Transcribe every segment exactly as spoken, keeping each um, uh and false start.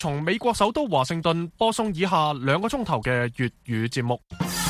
從美國首都華盛頓播送以下兩個鐘頭嘅粵語節目。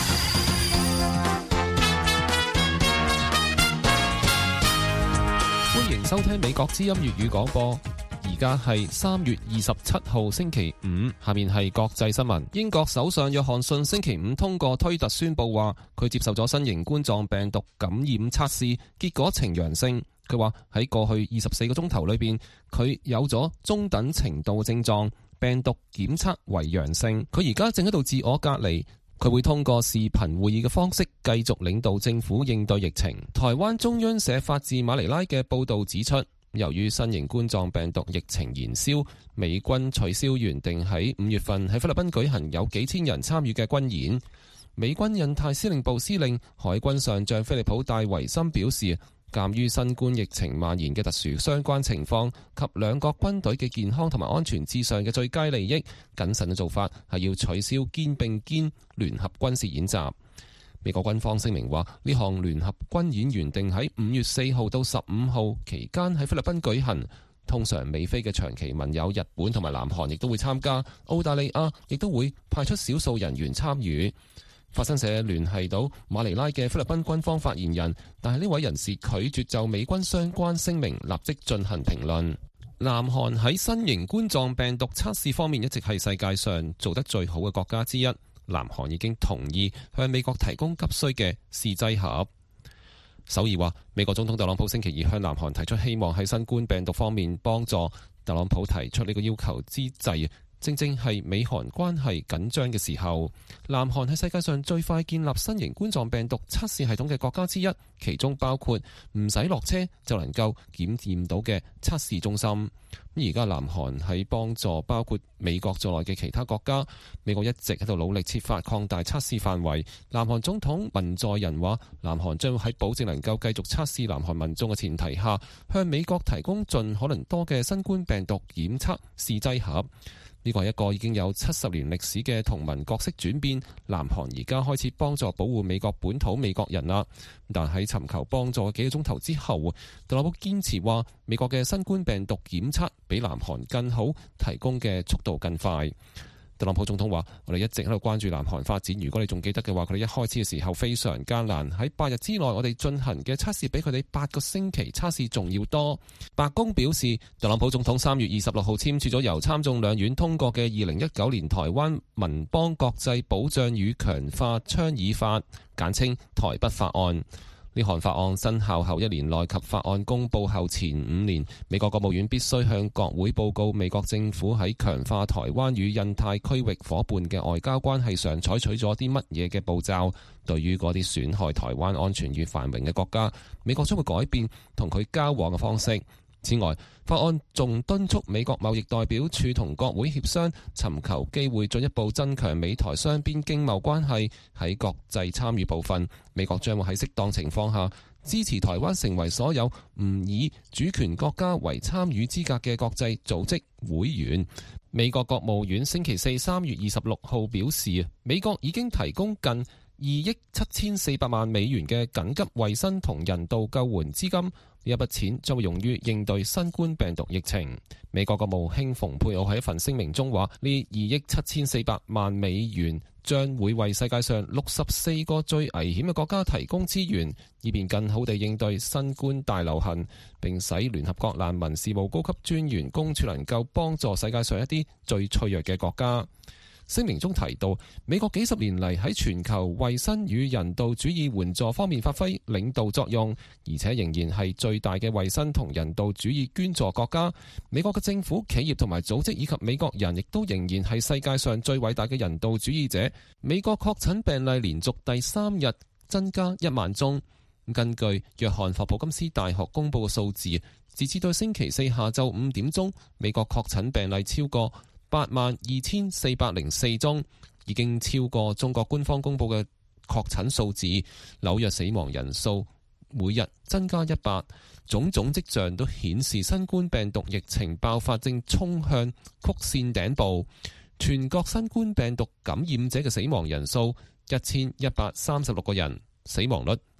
歡迎收聽美國之音粵語廣播。而家係三月二十七號星期五，下面係國際新聞。英國首相約翰遜星期五通過推特宣布話，佢接受咗新型冠狀病毒感染測試，結果呈陽性。佢話喺過去二十四個鐘頭裏邊，佢有咗中等程度症狀，病毒檢測為陽性。佢而家正喺度自我隔離。佢會通過視頻會議嘅方式繼續領導政府應對疫情。台灣中央社發自馬尼拉嘅報導指出，由於新型冠狀病毒疫情延燒，美軍取消原定喺五月份喺菲律賓舉行有幾千人參與嘅軍演。美軍印太司令部司令海軍上將菲利普戴維森表示，鑑於新冠疫情蔓延嘅特殊相關情況及兩國軍隊嘅健康同埋安全至上嘅最佳利益，謹慎嘅做法係要取消肩並肩聯合軍事演習。美國軍方聲明話，呢項聯合軍演原定喺五月四號到十五號期間喺菲律賓舉行。通常美菲嘅長期盟友日本同埋南韓亦都會參加，澳大利亞亦都會派出少數人員參與。法新社聯繫到馬尼拉嘅菲律賓軍方發言人，但係呢位人士拒絕就美軍相關聲明立即進行評論。南韓喺新型冠狀病毒測試方面一直係世界上做得最好嘅國家之一。南韓已經同意向美國提供急需嘅試劑盒。首爾話，美國總統特朗普星期二向南韓提出希望喺新冠病毒方面幫助。特朗普提出呢個要求之際，正正係美韓關係緊張嘅時候。南韓係世界上最快建立新型冠狀病毒測試系統嘅國家之一，其中包括唔使落車就能夠檢驗到嘅測試中心。而家南韓喺幫助包括美國在內嘅其他國家，美國一直喺度努力設法擴大測試範圍。南韓總統文在寅話，南韓將會喺保證能夠繼續測試南韓民眾嘅前提下，向美國提供盡可能多嘅新冠病毒檢測試劑盒。呢個係一個已經有七十年歷史嘅同盟角色轉變。南韓而家開始幫助保護美國本土美國人啦。但喺尋求幫助幾個鐘頭之後，特朗普堅持話美國嘅新冠病毒檢測比南韓更好，提供嘅速度更快。特朗普總統話，我哋一直喺度關注南韓發展。如果你仲記得嘅話，佢哋一開始嘅時候非常艱難。喺八日之內，我哋進行嘅測試比佢哋八個星期測試仲要多。白宮表示，特朗普總統三月二十六號簽署咗由參眾兩院通過嘅二零一九年台灣民邦國際保障與強化倡議法，簡稱台北法案。呢項法案生效後一年內及法案公佈後前五年，美國國務院必須向國會報告美國政府喺強化台灣與印太區域夥伴嘅外交關係上採取咗啲乜嘢嘅步驟。對於嗰啲損害台灣安全與繁榮嘅國家，美國將會改變同佢交往嘅方式。此外，法案仲敦促美國貿易代表處同國會協商，尋求機會進一步增強美台雙邊經貿關係。喺國際參與部分，美國將會喺適當情況下支持台灣成為所有唔以主權國家為參與資格嘅國際組織會員。美國國務院星期四三月二十六號表示，美國已經提供近二億七千四百萬美元嘅緊急衛生同人道救援資金。呢一筆錢將會用於應對新冠病毒疫情。美國國務卿蓬佩奧喺一份聲明中話，呢二億七千四百萬美元將會為世界上六十四個最危險嘅國家提供資源，以便更好地應對新冠大流行，並使聯合國難民事務高級專員公署能夠幫助世界上一啲最脆弱嘅國家。聲明中提到，美國幾十年嚟喺全球衛生與人道主義援助方面發揮領導作用，而且仍然係最大嘅衛生同人道主義捐助國家。美國嘅政府、企業同埋組織以及美國人亦都仍然係世界上最偉大嘅人道主義者。美國確診病例連續第三日增加一萬宗。根據約翰霍普金斯大學公佈嘅數字，截至到星期四下晝五點鐘，美國確診病例超過八萬二千四百零四宗，已經超過中國官方公佈嘅確診數字。紐約死亡人數每日增加一百，種種跡象都顯示新冠病毒疫情爆發正衝向曲線頂部。全國新冠病毒感染者嘅死亡人數一千一百三十六個人，死亡率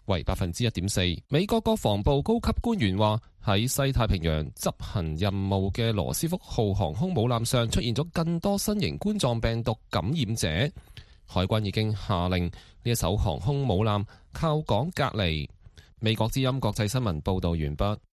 為百分之一點四。美國國防部高級官員話，喺西太平洋執行任務嘅羅斯福號航空母艦上出現咗更多新型冠狀病毒感染者，海軍已經下令呢一艘航空母艦靠港隔離。美國之音國際新聞報道完畢。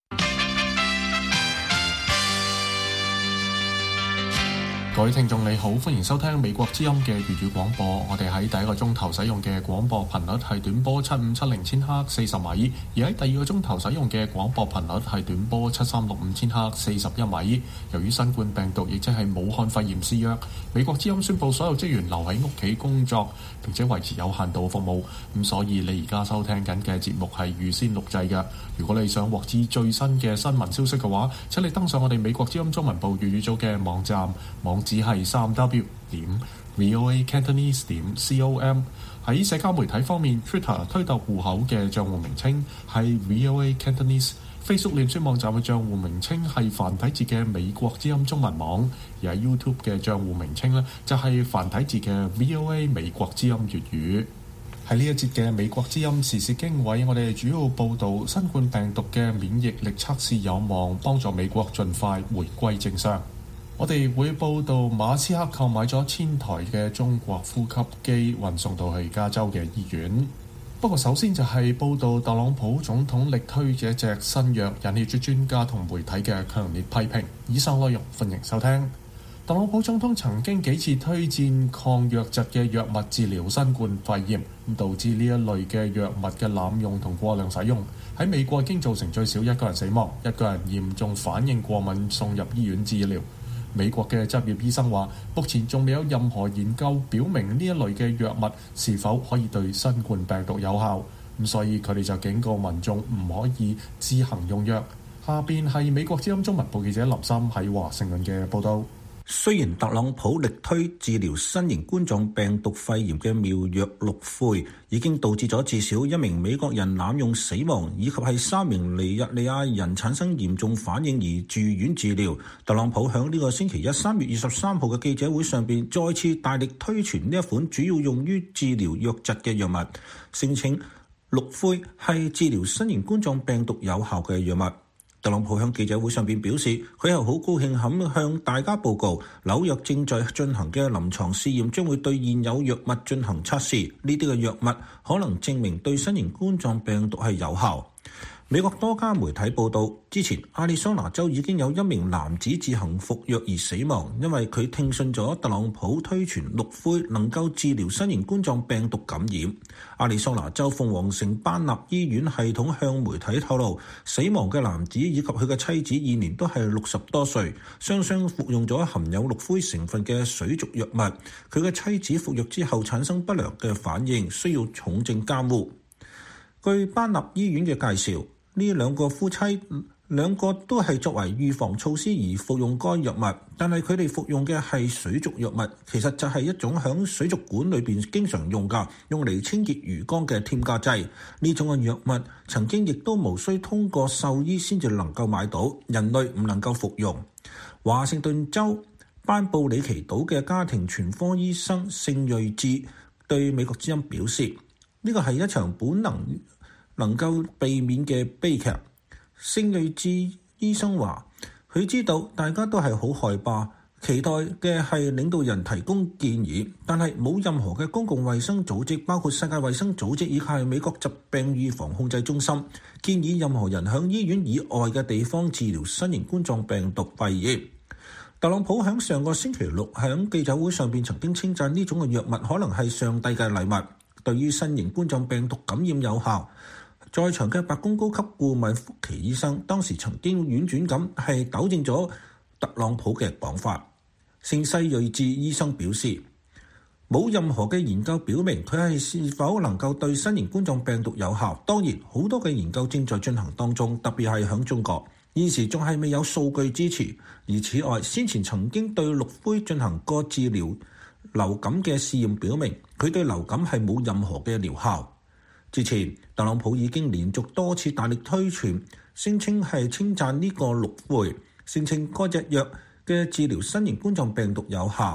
各位聽眾你好，歡迎收聽美國之音嘅粵語廣播。我哋喺第一個鐘頭使用嘅廣播頻率係短波七五七零千赫四十米，而喺第二個鐘頭使用嘅廣播頻率係短波七三六五千赫四十一米。由於新冠病毒亦即係武漢肺炎肆虐，美國之音宣布所有職員留喺屋企工作，並且維持有限度服務。咁所以你而家收聽緊嘅節目係預先錄製嘅。如果你想獲知最新嘅新聞消息嘅話，請你登上我哋美國之音中文部粵語組嘅網站，網只係三 w 點 voa cantonese 點 com。 喺社交媒體方面， Twitter 推特戶口嘅帳戶名稱係 voa cantonese， Facebook 臉書網站嘅帳戶名稱係繁體字嘅美國之音中文網，而喺 YouTube 嘅帳戶名稱呢，就係繁體字嘅 voa 美國之音粵語。喺呢一節嘅美國之音時事經緯，我哋主要報導新冠病毒嘅免疫力測試有望幫助美國盡快回歸正常。我哋會報導馬斯克購買咗千台嘅中國呼吸機運送到去加州嘅醫院。不過首先就係報導特朗普總統力推嘅一隻新藥，引起咗專家同媒體嘅強烈批評。以上內容歡迎收聽。特朗普總統曾經幾次推薦抗瘧疾嘅藥物治療新冠肺炎，咁導致呢一類嘅藥物嘅濫用同過量使用，喺美國已經造成最少一個人死亡，一個人嚴重反應過敏送入醫院治療。美國嘅執業醫生話，目前仲未有任何研究表明呢一類嘅藥物是否可以對新冠病毒有效，咁所以佢哋就警告民眾唔可以自行用藥。下邊係美國之音中文部記者林森喺華盛頓嘅報導。 雖然特朗普力推治療新型冠狀病毒肺炎嘅妙藥氯喹已經導致咗至少一名美國人濫用死亡，以及係三名尼日利亞人產生嚴重反應而住院治療，特朗普響呢個星期一三月二十三號嘅記者會上邊再次大力推傳呢一款主要用於治療瘧疾嘅藥物，聲稱氯喹係治療新型冠狀病毒有效嘅藥物。特朗普向記者會上邊表示，佢係好高興咁向大家報告，紐約正在進行嘅臨床試驗將會對現有藥物進行測試，呢啲嘅藥物可能證明對新型冠狀病毒係有效。美國多家媒體報道，之前亞利桑那州已經有一名男子自行服藥而死亡，因為佢聽信咗特朗普推傳氯喹能夠治療新型冠狀病毒感染。亞利桑那州鳳凰城班納醫院系統向媒體透露，死亡嘅男子以及佢嘅妻子現年都係六十多歲，雙雙服用咗含有氯喹成分嘅水族藥物。佢嘅妻子服藥之後產生不良嘅反應，需要重症監護。據班納醫院嘅介紹，呢兩個夫妻兩個都係作為預防措施而服用該藥物，但係佢哋服用嘅係水族藥物，其實就係一種響水族館裏邊經常用㗎，用嚟清潔魚缸嘅添加劑。呢種嘅藥物曾經亦都無需通過獸醫先至能夠買到，人類唔能夠服用。華盛頓州班布里奇島嘅家庭全科醫生聖瑞智對美國之音表示，呢個係一場本能能夠避免嘅悲劇。聖瑞智醫生話，佢知道大家都係好害怕，期待嘅係領導人提供建議，但係冇任何嘅公共衛生組織，包括世界衛生組織以及係美國疾病預防控制中心，建議任何人向醫院以外嘅地方治療新型冠狀病毒肺炎。特朗普喺上個星期六喺記者會上邊曾經稱讚呢種嘅藥物可能係上帝嘅禮物，對於新型冠狀病毒感染有效。在場嘅白宮高級顧問福奇醫生當時曾經婉轉咁係糾正咗特朗普嘅講法。聖西瑞智醫生表示，冇任何嘅研究表明佢係是否能夠對新型冠狀病毒有效。當然，好多嘅研究正在進行當中，特別係響中國，現時仲係未有數據支持。而此外，先前曾經對氯喹進行過治療流感嘅試驗表明，佢對流感係冇任何嘅療效。之前，特朗普已經連續多次大力推傳，聲稱係稱讚呢個氯喹，聲稱該隻藥嘅治療新型冠狀病毒有效。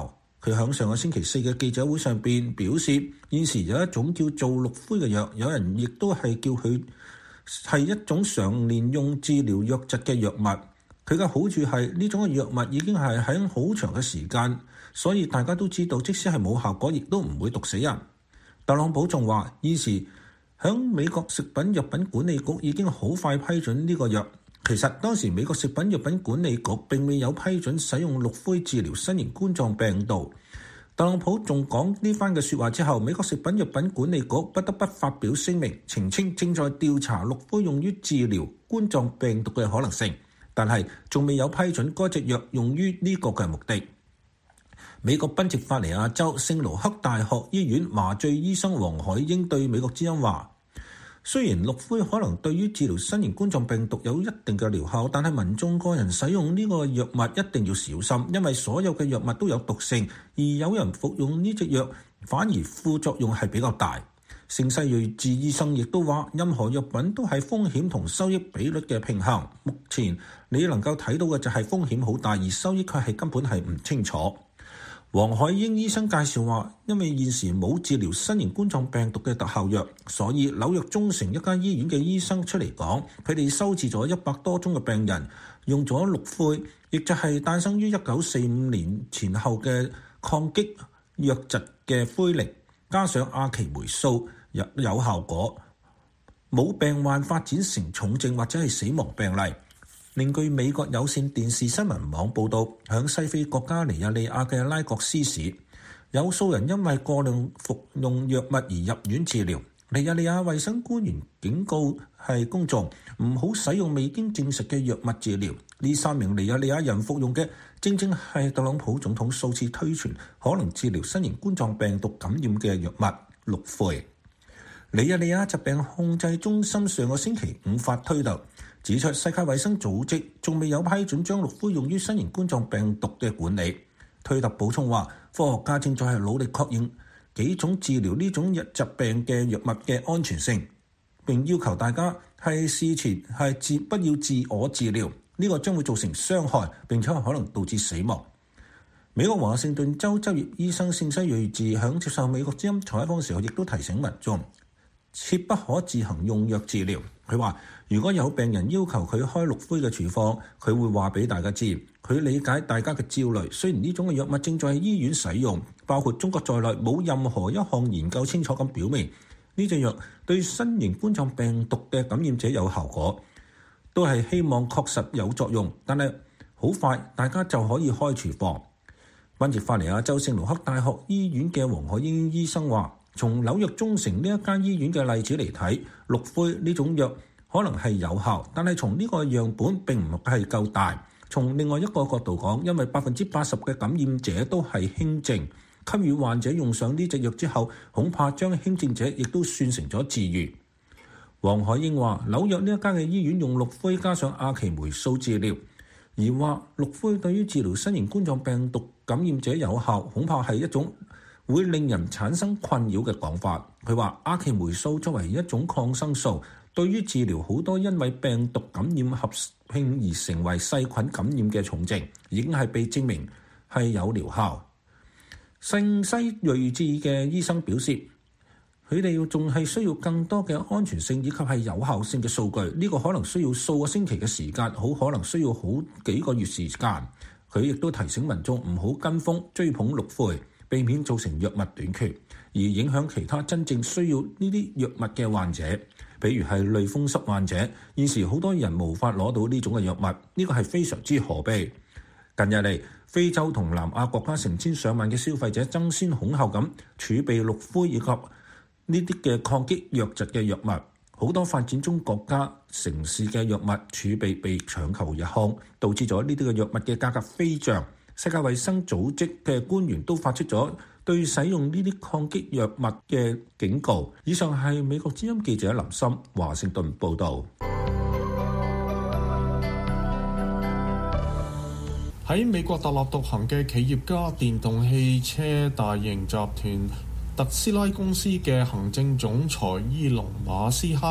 佢喺上個星期四嘅記者會上邊表示，現時有一種叫做氯喹嘅藥，有人亦都係叫佢係一種常年用治療瘧疾嘅藥物。佢嘅好處係呢種嘅藥物已經係喺好長嘅時間，所以大家都知道，即使係冇效果，亦都唔會毒死人。特朗普仲話，現時喺美國食品藥品管理局已經好快批准呢個藥。其實當時美國食品藥品管理局並未有批准使用氯喹治療新型冠狀病毒。特朗普仲講呢番嘅説話之後，美國食品藥品管理局不得不發表聲明，澄清正在調查氯喹用於治療冠狀病毒嘅可能性，但係仲未有批准該隻藥用於呢個嘅目的。美國賓夕法尼亞州聖盧克大學醫院麻醉醫生黃海英對美國之音話，雖然氯喹可能對於治療新型冠狀病毒有一定嘅療效，但係民眾個人使用呢個藥物一定要小心，因為所有嘅藥物都有毒性，而有人服用呢隻藥反而副作用係比較大。盛世瑞治醫生亦都話，任何藥品都係風險同收益比率嘅平衡。目前你能夠睇到嘅就係風險好大，而收益卻係根本係唔清楚。黃海英醫生介紹話，因為現時冇治療新型冠狀病毒嘅特效藥，所以紐約中城一間醫院嘅醫生出嚟講，佢哋收治咗一百多宗嘅病人，用咗氯喹，亦就係誕生於一九四五年前後嘅抗擊瘧疾嘅喹靈，加上阿奇霉素有有效果，冇病患發展成重症或者係死亡病例。另據美國有線電視新聞網報導，響西非國家尼日利亞嘅拉各斯市，有數人因為過量服用藥物而入院治療。尼日利亞衛生官員警告係公眾唔好使用未經證實嘅藥物治療。呢三名尼日利亞人服用嘅正正係特朗普總統數次推傳可能治療新型冠狀病毒感染嘅藥物氯喹。尼日利亞疾病控制中心上個星期五發推特，指出世界衛生組織仲未有批准將氯喹用於新型冠狀病毒嘅管理。推特補充話，科學家正在係努力確認幾種治療呢種疾病嘅藥物嘅安全性，並要求大家係事前係自不要自我治療，呢個將會造成傷害並且可能導致死亡。美國華盛頓州執業醫生聖西瑞治響接受美國之音採訪時候，亦都提醒民眾切不可自行用藥治療。佢話，如果有病人要求佢開氯喹嘅處方，佢會話俾大家知，佢理解大家嘅焦慮。雖然呢種嘅藥物正在醫院使用，包括中國在內，冇任何一項研究清楚咁表明呢隻藥對新型冠狀病毒嘅感染者有效果，都係希望確實有作用。但係好快大家就可以開處方。賓夕法尼亞州聖盧克大學醫院嘅黃海英醫生話，從紐約中城呢一間醫院嘅例子嚟睇，氯喹呢種藥可能係有效，但係從呢個樣本並唔係夠大。從另外一個角度講，因為百分之八十嘅感染者都係輕症，給予患者用上呢隻藥之後，恐怕將輕症者亦都算成咗治癒。黃海英話，紐約呢一間嘅醫院用氯喹加上阿奇霉素治療，而話氯喹對於治療新型冠狀病毒感染者有效，恐怕係一種會令人產生困擾嘅講法。佢話，阿奇霉素作為一種抗生素，對於治療好多因為病毒感染合併而成為細菌感染嘅重症，已經係被證明係有療效。聖西瑞治嘅醫生表示，佢哋仲係需要更多嘅安全性以及係有效性嘅數據，呢、這個可能需要數個星期嘅時間，好可能需要好幾個月時間。佢亦都提醒民眾唔好跟風追捧氯喹，避免造成藥物短缺，而影響其他真正需要呢啲藥物嘅患者，比如係類風濕患者。現時好多人無法攞到呢種嘅藥物，呢個係非常之可悲。近日嚟，非洲同南亞國家成千上萬嘅消費者爭先恐後咁儲備氯喹以及呢啲嘅抗擊瘧疾嘅藥物。好多發展中國家城市嘅藥物儲備被搶購一空，導致咗呢啲嘅藥物嘅價格飛漲。世界衛生組織嘅官員都發出咗對使用呢啲抗擊藥物嘅警告。以上係美國之音記者林森華盛頓報導。 喺美國特立獨行嘅企業家電動汽車大型集團特斯拉公司嘅行政總裁伊隆馬斯克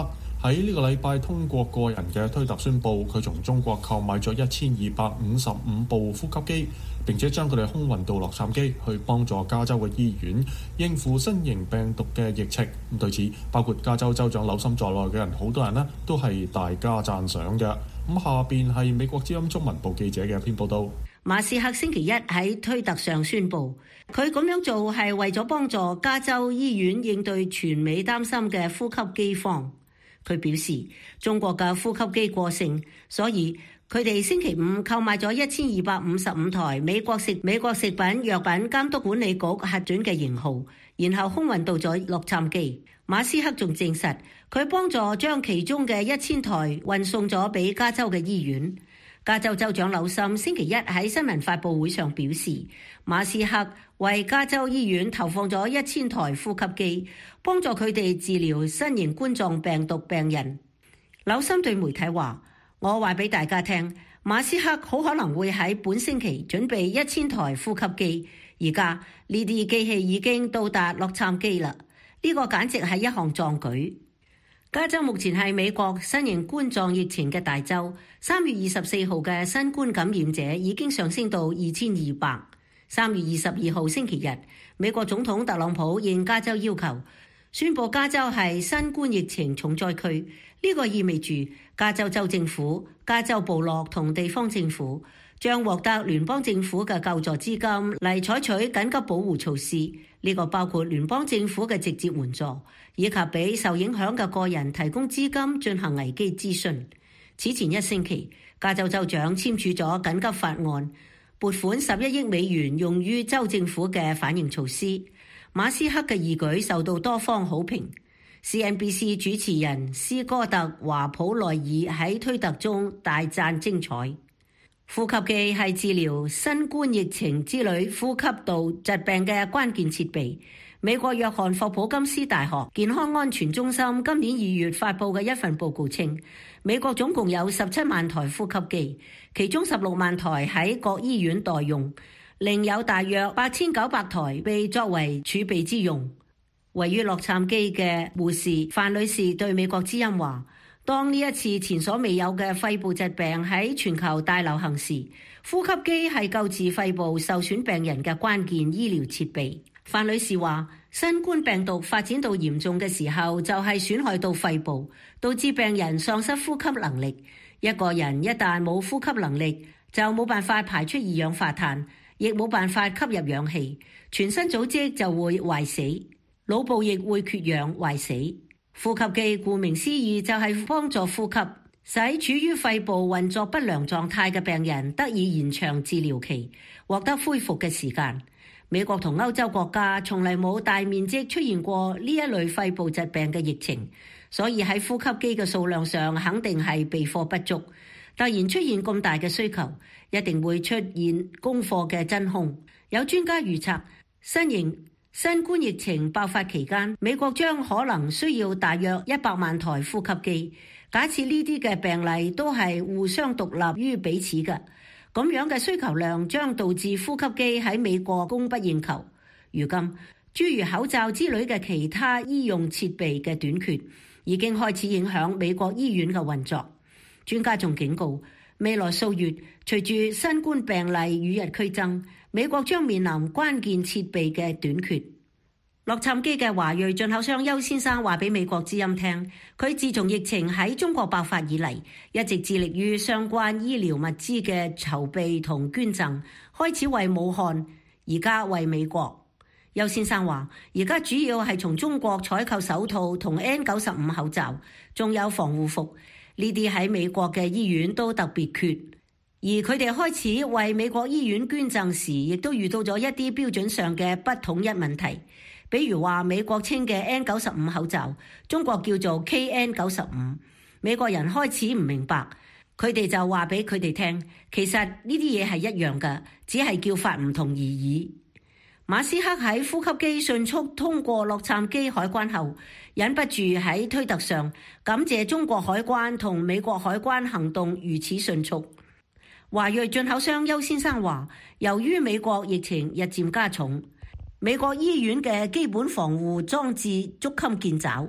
喺呢個禮拜通過個人嘅推特宣布，佢從中國購買咗一千二百五十五部呼吸機，並且將佢哋空運到洛杉磯去幫助加州嘅醫院應付新型病毒嘅疫情。咁對此，包括加州州長紐森在內嘅人，好多人呢都係大加讚賞嘅。咁下邊係美國之音中文部記者嘅一篇報道。 馬斯克星期一喺推特上宣布，佢咁樣做係為咗幫助加州醫院應對全美擔心嘅呼吸機荒。佢表示，中國嘅呼吸機過剩，所以佢哋星期五購買咗一千二百五十五台美國食美國食品藥品監督管理局核准嘅型號，然後空運到咗洛杉磯。馬斯克仲證實，佢幫助將其中嘅一千台運送咗俾加州嘅醫院。加州州長紐森星期一喺新聞發佈會上表示，馬斯克為加州醫院投放咗一千台呼吸機，幫助佢哋治療新型冠狀病毒病人。紐森對媒體話：我話俾大家聽，馬斯克好可能會喺本星期準備一千台呼吸機，而家呢啲機器已經到達洛杉磯啦。呢個簡直係一項壯舉。加州目前係美國新型冠狀疫情嘅大州，三月二十四號嘅新冠感染者已經上升到二千二百。三月二十二號星期日，美國總統特朗普應加州要求，宣布加州係新冠疫情重災區。呢個意味住加州州政府、加州部落同地方政府將獲得聯邦政府嘅救助資金嚟採取緊急保護措施。呢個包括聯邦政府嘅直接援助，以及俾受影響嘅個人提供資金進行危機諮詢。此前一星期，加州州長簽署咗緊急法案，撥款十一億美元用於州政府嘅反應措施。馬斯克嘅義舉受到多方好評。C N B C 主持人斯哥特華普內爾喺推特中大讚精彩。呼吸機係治療新冠疫情之類呼吸道疾病嘅關鍵設備。美國約翰霍普金斯大學健康安全中心今年二月發佈嘅一份報告稱，美國總共有十七萬台呼吸機，其中十六萬台喺各醫院待用，另有大約八千九百台被作為儲備之用。位於洛杉磯嘅護士范女士對美國之音話，當呢一次前所未有嘅肺部疾病喺全球大流行時，呼吸機係救治肺部受損病人嘅關鍵醫療設備。范女士話，新冠病毒發展到嚴重嘅時候，就係損害到肺部，導致病人喪失呼吸能力。一個人一旦冇呼吸能力，就冇辦法排出二氧化碳，亦冇辦法吸入氧氣，全身組織就會壞死，腦部亦會缺氧壞死。呼吸機顧名思義就係幫助呼吸，使處於肺部運作不良狀態嘅病人得以延長治療期，獲得恢復嘅時間。美國同歐洲國家從嚟冇大面積出現過呢一類肺部疾病嘅疫情，所以喺呼吸機嘅數量上肯定係備貨不足。突然出現咁大嘅需求，一定會出現供貨嘅真空。有專家預測，新型新冠疫情爆發期間，美國將可能需要大約一百萬台呼吸機。假設呢啲嘅病例都係互相獨立於彼此嘅，咁樣嘅需求量將導致呼吸機喺美國供不應求。如今，諸如口罩之類嘅其他醫用設備嘅短缺，已經開始影響美國醫院嘅運作。專家仲警告，未來數月隨住新冠病例與日俱增，美國將面臨關鍵設備嘅短缺。洛杉磯嘅華裔進口商邱先生話俾美國之音聽，佢自從疫情喺中國爆發以嚟，一直致力於相關醫療物資嘅籌備同捐贈，開始為武漢，而家為美國。邱先生話，而家主要係從中國採購手套同 N 九十五 口罩，仲有防護服，呢啲喺美國嘅醫院都特別缺。而佢哋開始為美國醫院捐贈時，亦都遇到咗一啲標準上嘅不統一問題。比如話美國稱嘅 N 九十五 口罩，中國叫做 K N 九十五。美國人開始唔明白，佢哋就話俾佢哋聽，其實呢啲嘢係一樣嘅，只係叫法唔同而已。馬斯克喺呼吸機迅速通過洛杉磯海關後，忍不住喺推特上感謝中國海關同美國海關行動如此迅速。華裔進口商邱先生話，由於美國疫情日漸加重，美國醫院嘅基本防護裝置捉襟見肘，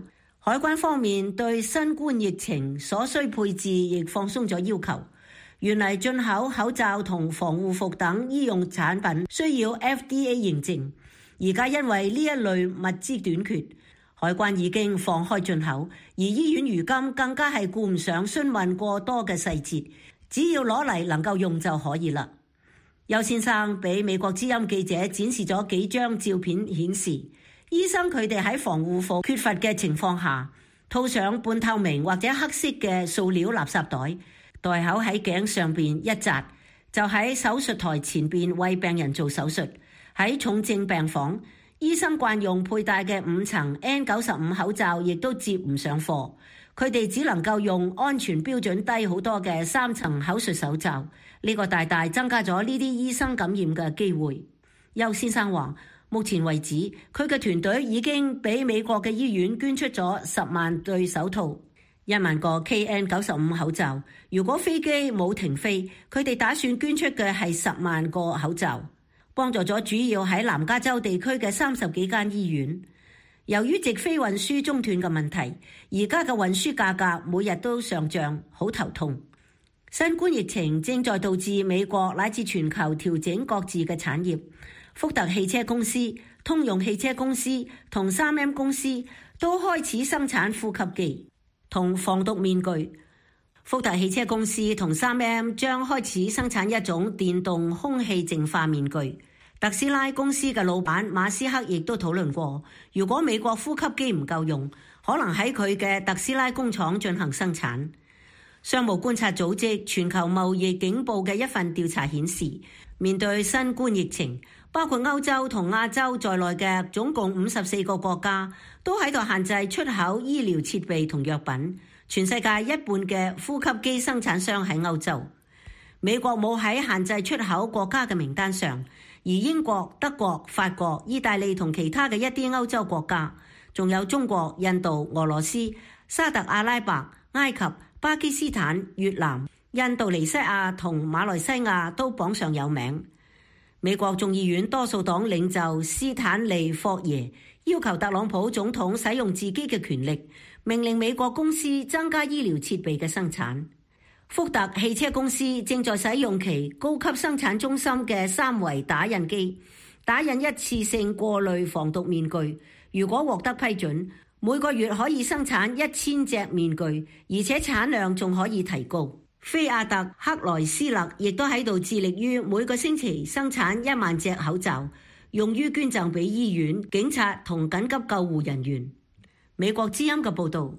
海關方面對新冠疫情所需配置亦放鬆咗要求。原嚟進口口罩同防護服等醫用產品需要 F D A 認證，而家因為呢一類物資短缺，海關已經放開進口，而醫院如今更加係顧唔上詢問過多嘅細節，只要攞嚟能夠用就可以啦。邱先生俾美國之音記者展示咗幾張照片，顯示醫生佢哋喺防護服缺乏嘅情況下，套上半透明或者黑色嘅塑料垃圾袋，袋口喺頸上邊一紮，就喺手術台前邊為病人做手術。喺重症病房，醫生慣用佩戴嘅五層 N 九十五 口罩亦都接唔上貨，佢哋只能夠用安全標準低好多嘅三層口述手罩，呢個大大增加咗呢啲醫生感染嘅機會。邱先生話，目前為止，佢嘅團隊已經俾美國嘅醫院捐出咗十萬對手套，一萬個 K N 九十五 口罩。如果飛機冇停飛，佢哋打算捐出嘅係十萬個口罩，幫助咗主要喺南加州地區嘅三十幾間醫院。由於直飛運輸中斷嘅問題，而家嘅運輸價格每日都上漲，好頭痛。新冠疫情正在導致美國乃至全球調整各自嘅產業。福特汽車公司、通用汽車公司同 三 M 公司都開始生產呼吸機同防毒面具。福特汽車公司同 三 M 將開始生產一種電動空氣淨化面具。特斯拉公司嘅老闆馬斯克亦都討論過，如果美國呼吸機唔夠用，可能喺佢嘅特斯拉工廠進行生產。商務觀察組織全球貿易警報嘅一份調查顯示，面對新冠疫情，包括歐洲同亞洲在內嘅總共五十四個國家都喺度限制出口醫療設備同藥品。全世界一半嘅呼吸機生產商喺歐洲，美國冇喺限制出口國家嘅名單上，而英國、德國、法國、意大利同其他嘅一啲歐洲國家，仲有中國、印度、俄羅斯、沙特阿拉伯、埃及、巴基斯坦、越南、印度尼西亞同馬來西亞都榜上有名。美國眾議院多數黨領袖斯坦利霍耶要求特朗普總統使用自己嘅權力，命令美國公司增加醫療設備嘅生產。福特汽車公司正在使用其高級生產中心嘅三維打印機，打印一次性過濾防毒面具。如果獲得批准，每個月可以生產一千隻面具，而且產量仲可以提高。菲亞特克萊斯勒亦都喺度致力於每個星期生產一萬隻口罩，用於捐贈俾醫院、警察同緊急救護人員。美國之音嘅報導。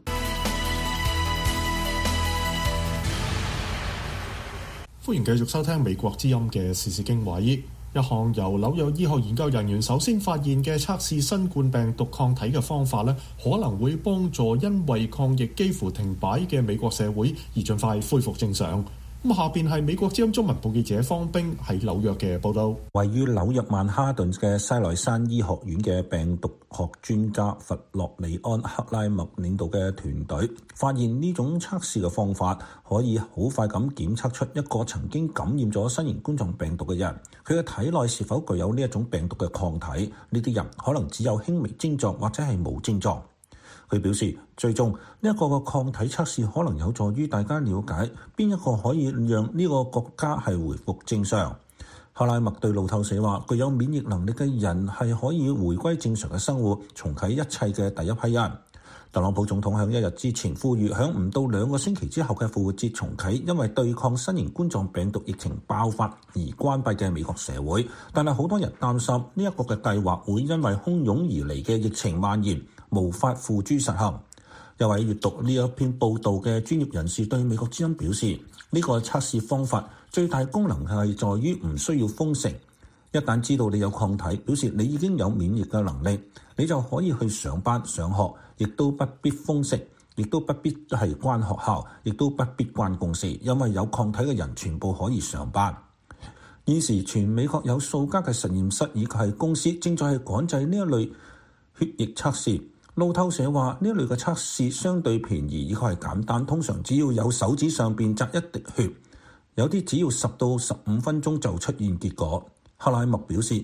歡迎繼續收聽美國之音嘅時事經緯。一項由紐約醫學研究人員首先發現嘅測試新冠病毒抗體嘅方法咧，可能會幫助因為抗疫幾乎停擺嘅美國社會而盡快恢復正常。咁下邊係美國之音中文部記者方冰喺紐約嘅報道。 位於紐約曼哈頓嘅西來山醫學院嘅病毒學專家弗洛里安克拉默領導嘅團隊發現呢種測試嘅方法可以好快咁檢測出一個曾經感染咗新型冠狀病毒嘅人，佢嘅體內是否具有呢一種病毒嘅抗體。呢啲人可能只有輕微症狀或者係冇症狀。佢表示，最終呢一個嘅抗體測試可能有助於大家了解邊一個可以讓呢個國家係回復正常。克拉默對路透社話，具有免疫能力嘅人係可以回歸正常嘅生活，重啟一切嘅第一批人。特朗普總統喺一日之前呼籲，喺唔到兩個星期之後嘅復活節重啟因為對抗新型冠狀病毒疫情爆發而關閉嘅美國社會，但係好多人擔心呢一個嘅計劃會因為洶湧而嚟嘅疫情蔓延無法付諸實行。有位閱讀呢一篇報道嘅專業人士對美國之音表示，呢個測試方法最大功能係在於唔需要封城。一旦知道你有抗體，表示你已經有免疫嘅能力，你就可以去上班上學，亦都不必封城，亦都不必係關學校，亦都不必關公司，因為有抗體嘅人全部可以上班。現時全美國有數家嘅實驗室以及係公司正在係趕製呢一類血液測試。路透社話呢一類嘅測試相對便宜，以及係簡單，通常只要有手指上邊扎一滴血，有啲只要十到十五分鐘就出現結果。克拉默表示，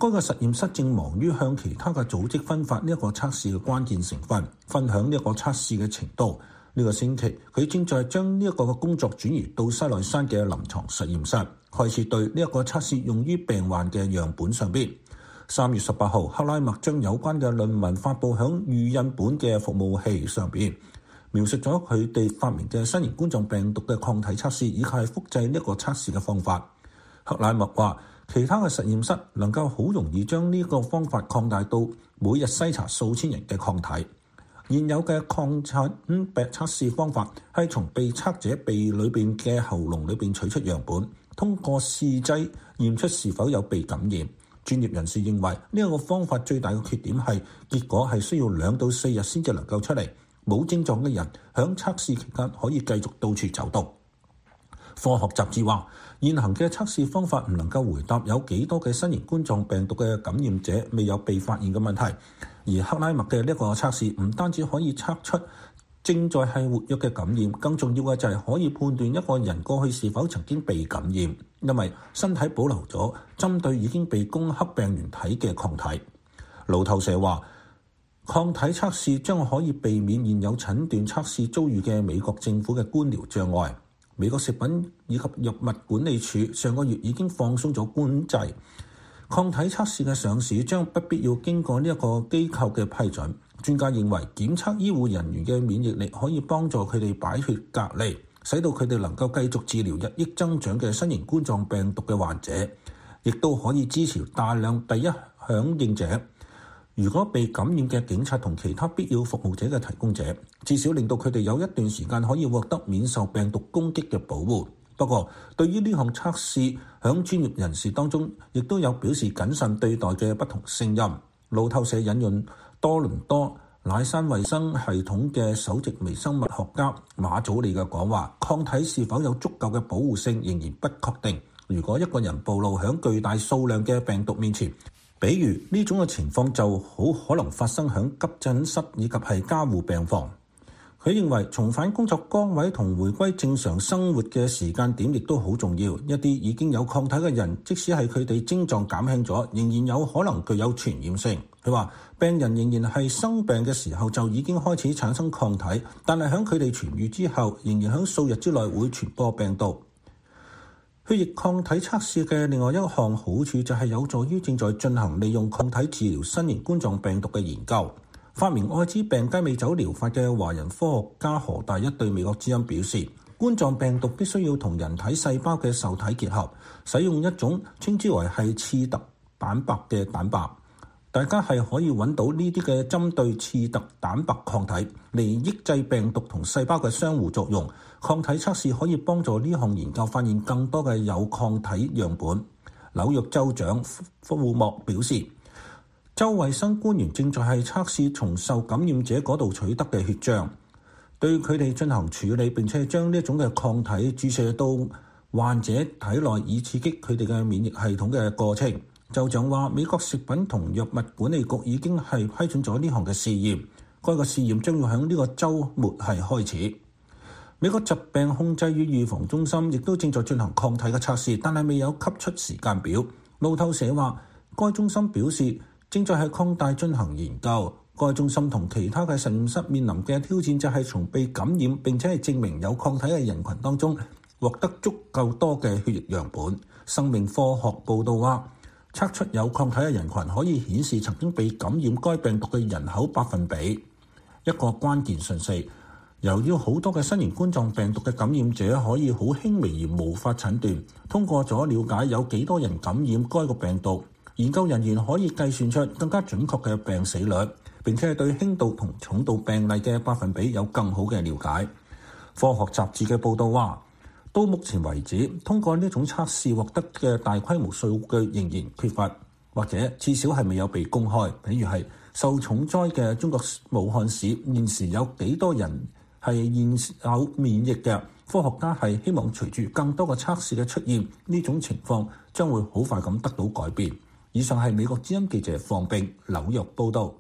該個實驗室正忙於向其他嘅組織分發呢一個測試嘅關鍵成分，分享呢一個測試嘅程度。呢個星期，佢正在將呢一個嘅工作轉移到西奈山嘅臨床實驗室，開始對呢一個測試用於病患嘅樣本上邊。三月十八號，克拉默將有關嘅論文發布響預印本嘅服務器上邊，描述咗佢哋發明嘅新型冠狀病毒嘅抗體測試以及係複製呢一個測試嘅方法。克拉默話，其他嘅實驗室能夠好容易將呢個方法擴大到每日篩查數千人嘅抗體。現有嘅抗體病測試方法係從被測者鼻裏邊嘅喉嚨裏邊取出樣本，通過試劑驗出是否有被感染。專業人士認為呢一個方法最大嘅缺點係結果係需要兩到四日先至能夠出嚟，冇症狀嘅人響測試期間可以繼續到處走動。科學雜誌話，現行嘅測試方法唔能夠回答有幾多嘅新型冠狀病毒嘅感染者未有被發現嘅問題，而克拉默嘅呢一個測試唔單止可以測出正在係活躍嘅感染，更重要嘅就係可以判斷一個人過去是否曾經被感染，因為身體保留咗針對已經被攻克病原體嘅抗體。路透社話，抗體測試將可以避免現有診斷測試遭遇嘅美國政府嘅官僚障礙。美國食品以及藥物管理署上個月已經放鬆咗管制，抗體測試嘅上市將不必要經過呢一個機構嘅批准。專家認為，檢測醫護人員嘅免疫力可以幫助佢哋擺脫隔離，使到佢哋能夠繼續治療日益增長嘅新型冠狀病毒嘅患者，亦都可以支持大量第一響應者。如果被感染嘅警察同其他必要服務者嘅提供者，至少令到佢哋有一段時間可以獲得免受病毒攻擊嘅保護。不過，對於呢項測試，響專業人士當中亦都有表示謹慎對待嘅不同聲音。路透社引用多倫多乃山衛生系統嘅首席微生物學家馬祖利嘅講話，抗體是否有足夠嘅保護性仍然不確定。如果一個人暴露響巨大數量嘅病毒面前，比如呢種嘅情況就好可能發生響急診室以及係加護病房。佢認為重返工作崗位同回歸正常生活嘅時間點亦都好重要。一啲已經有抗體嘅人，即使係佢哋症狀減輕咗，仍然有可能具有傳染性。佢話病人仍然係生病嘅時候就已經開始產生抗體，但係喺佢哋痊癒之後，仍然喺數日之內會傳播病毒。血液抗體測試嘅另外一項好處就係有助於正在進行利用抗體治療新型冠狀病毒嘅研究。發明愛滋病雞尾酒療法嘅華人科學家何大一對美國之音表示，冠狀病毒必須要同人體細胞嘅受體結合，使用一種稱之為係刺突蛋白嘅蛋白。大家係可以揾到呢啲嘅針對刺突蛋白抗體嚟抑制病毒同細胞嘅相互作用。抗體測試可以幫助呢項研究發現更多嘅有抗體樣本。紐約州長庫莫表示，州衛生官員正在係測試從受感染者嗰度取得嘅血漿，對佢哋進行處理，並且將呢一種嘅抗體注射到患者體內，以刺激佢哋嘅免疫系統嘅過程。州長話，美國食品同藥物管理局已經係批准咗呢項嘅試驗，該個試驗將要喺呢個週末係開始。美國疾病控制與預防中心亦都正在進行抗體嘅測試，但係未有給出時間表。路透社話，該中心表示正在係擴大進行研究。該中心同其他嘅實驗室面臨嘅挑戰就係從被感染並且係證明有抗體嘅人群當中獲得足夠多嘅血液樣本。生命科學報導話，測出有抗體嘅人群可以顯示曾經被感染該病毒嘅人口百分比。一個關鍵訊息，由於好多嘅新型冠狀病毒嘅感染者可以好輕微而無法診斷，通過咗了解有幾多人感染該個病毒，研究人員可以計算出更加準確嘅病死率，並且係對輕度同重度病例嘅百分比有更好嘅了解。科學雜誌嘅報導話，到目前為止，通過呢種測試獲得嘅大規模數據仍然缺乏，或者至少係未有被公開。比如係受重災嘅中國武漢市現時有幾多人係現有免疫嘅？科學家係希望隨住更多嘅測試嘅出現，呢種情況將會好快咁得到改變。以上係美國之音記者方冰紐約報導。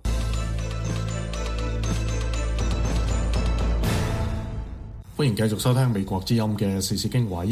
歡迎繼續收聽美國之音嘅時事經華爾。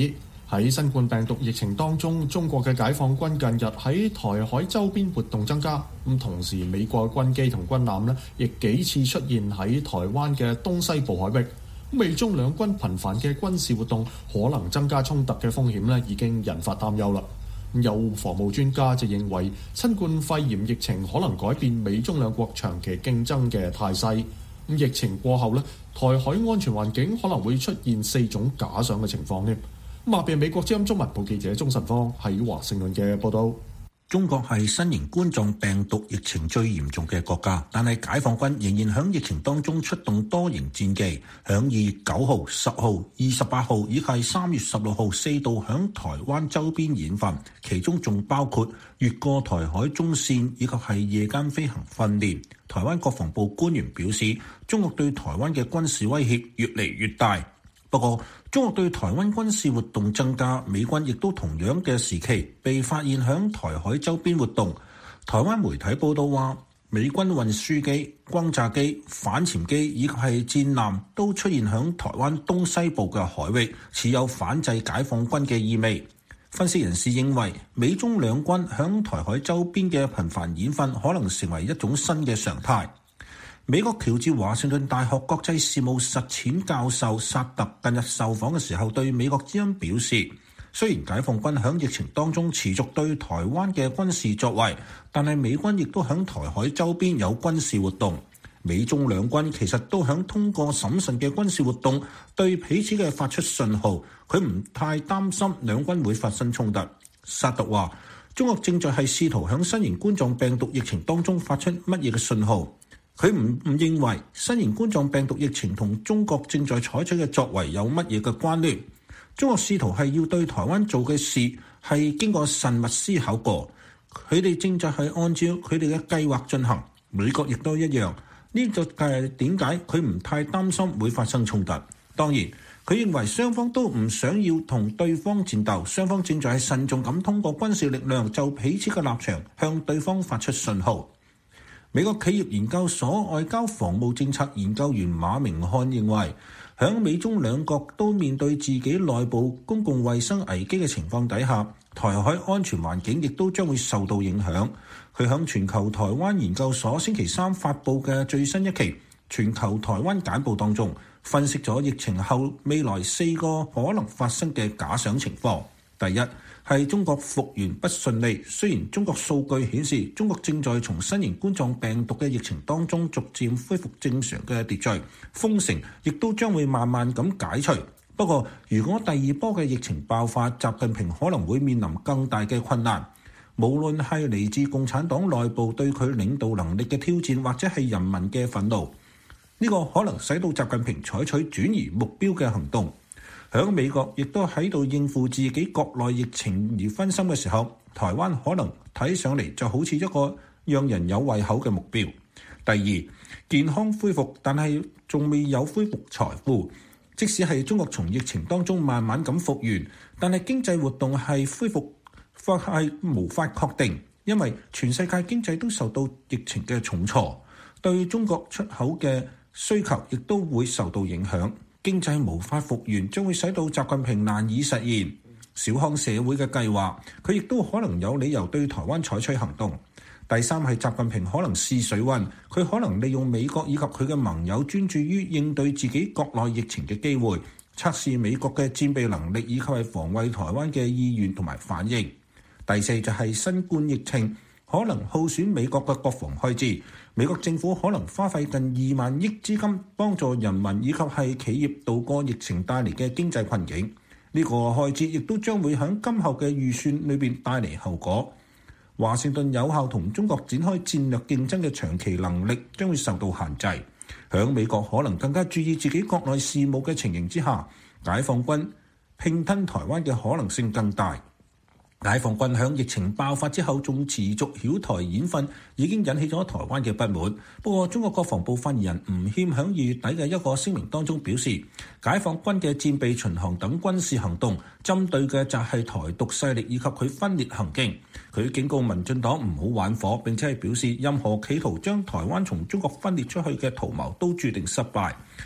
喺新冠病毒疫情當中，中國嘅解放軍近日喺台海周邊活動增加，咁同時美國嘅軍機同軍艦呢亦幾次出現喺台灣嘅東西部海域。美中兩軍頻繁嘅軍事活動可能增加衝突嘅風險呢已經引發擔憂啦。有防務專家就認為，新冠肺炎疫情可能改變美中兩國長期競爭嘅態勢。咁疫情過後呢，台海安全環境可能會出現四種假想嘅情況添。咁下邊美國之音中文部記者鍾晨芳喺華盛頓嘅報道。 中國係新型冠狀病毒疫情最嚴重嘅國家，但係解放軍仍然響疫情當中出動多型戰機，響二月九號、十號、二十八號以及三月十六號四度響台灣周邊演訓，其中仲包括越過台海中線以及係夜間飛行訓練。台灣國防部官員表示，中國對台灣嘅軍事威脅越嚟越大。不過，中國對台灣軍事活動增加，美軍亦都同樣嘅時期被發現響台海周邊活動。台灣媒體報道話，美軍運輸機、轟炸機、反潛機以及係戰艦都出現響台灣東西部嘅海域，似有反制解放軍嘅意味。分析人士認為，美中兩軍響台海周邊嘅頻繁演訓可能成為一種新嘅常態。美國喬治華盛頓大學國際事務實踐教授薩特近日受訪嘅時候對美國之音表示，雖然解放軍響疫情當中持續對台灣嘅軍事作為，但係美軍亦都響台海周邊有軍事活動。美中兩軍其實都響通過審慎嘅軍事活動對彼此嘅發出信號，佢唔太擔心兩軍會發生衝突。薩特話，中國正在係試圖響新型冠狀病毒疫情當中發出乜嘢嘅信號。佢唔唔認為新型冠狀病毒疫情同中國正在採取嘅作為有乜嘢嘅關聯。中國試圖係要對台灣做嘅事係經過慎密思考過，佢哋正在係按照佢哋嘅計劃進行。美國亦都一樣，呢就係點解佢唔太擔心會發生衝突。當然，佢認為雙方都唔想要同對方戰鬥，雙方正在係慎重咁通過軍事力量就彼此嘅立場向對方發出信號。美國企業研究所外交防務政策研究員馬明漢認為，響美中兩國都面對自己內部公共衛生危機嘅情況底下，台海安全環境亦都將會受到影響。佢響全球台灣研究所星期三發布嘅最新一期全球台灣簡報當中，分析咗疫情後未來四個可能發生嘅假想情況。第一，係中國復原不順利，雖然中國數據顯示中國正在從新型冠狀病毒嘅疫情當中逐漸恢復正常嘅秩序，封城亦都將會慢慢咁解除。不過，如果第二波嘅疫情爆發，習近平可能會面臨更大嘅困難。無論係嚟自共產黨內部對佢領導能力嘅挑戰，或者係人民嘅憤怒，呢個可能使到習近平採取轉移目標嘅行動。響美國亦都喺度應付自己國內疫情而分心嘅時候，台灣可能睇上嚟就好似一個讓人有胃口嘅目標。第二，健康恢復，但係仲未有恢復財富。即使係中國從疫情當中慢慢咁復原，但係經濟活動係恢復或係無法確定，因為全世界經濟都受到疫情嘅重挫，對中國出口嘅需求亦都會受到影響。經濟無法復原，將會使到習近平難以實現小康社會嘅計劃，佢亦都可能有理由對台灣採取行動。第三，係習近平可能試水溫，佢可能利用美國以及佢嘅盟友專注於應對自己國內疫情嘅機會，測試美國嘅戰備能力以及係防衛台灣嘅意願同埋反應。第四，就係新冠疫情可能耗損美國嘅國防開支，美國政府可能花費近二萬億資金幫助人民以及係企業渡過疫情帶嚟嘅經濟困境。呢個開支亦都將會喺今後嘅預算裏邊帶嚟後果。華盛頓有效同中國展開戰略競爭嘅長期能力將會受到限制。響美國可能更加注意自己國內事務嘅情形之下，解放軍併吞台灣嘅可能性更大。解放軍響疫情爆發之後仲持續擾台演訓，已經引起咗台灣嘅不滿。不過，中國國防部發言人吳謙響二月底嘅一個聲明當中表示，解放軍嘅戰備巡航等軍事行動針對嘅就係台獨勢力以及佢分裂行徑。佢警告民進黨唔好玩火，並且係表示任何企圖將台灣從中國分裂出去嘅圖謀都注定失敗。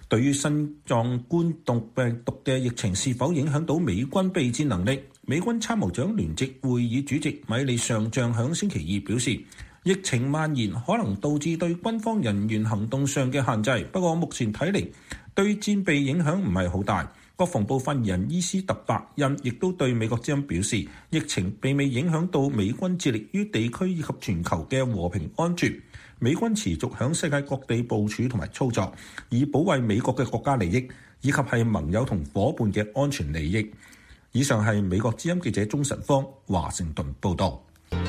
對於新壯冠狀病毒嘅疫情是否影響到美軍備戰能力，美軍參謀長聯席會議主席米利上將響星期二表示，疫情蔓延可能導致對軍方人員行動上嘅限制，不過目前睇嚟對戰備影響唔係好大。國防部發言人伊斯特伯恩亦都對美國之音表示，疫情並未影響到美軍致力於地區以及全球嘅和平安全。美軍持續響世界各地部署同埋操作，以保衛美國嘅國家利益，以及係盟友同夥伴嘅安全利益。以上係美國之音記者鍾晨芳華盛頓報導。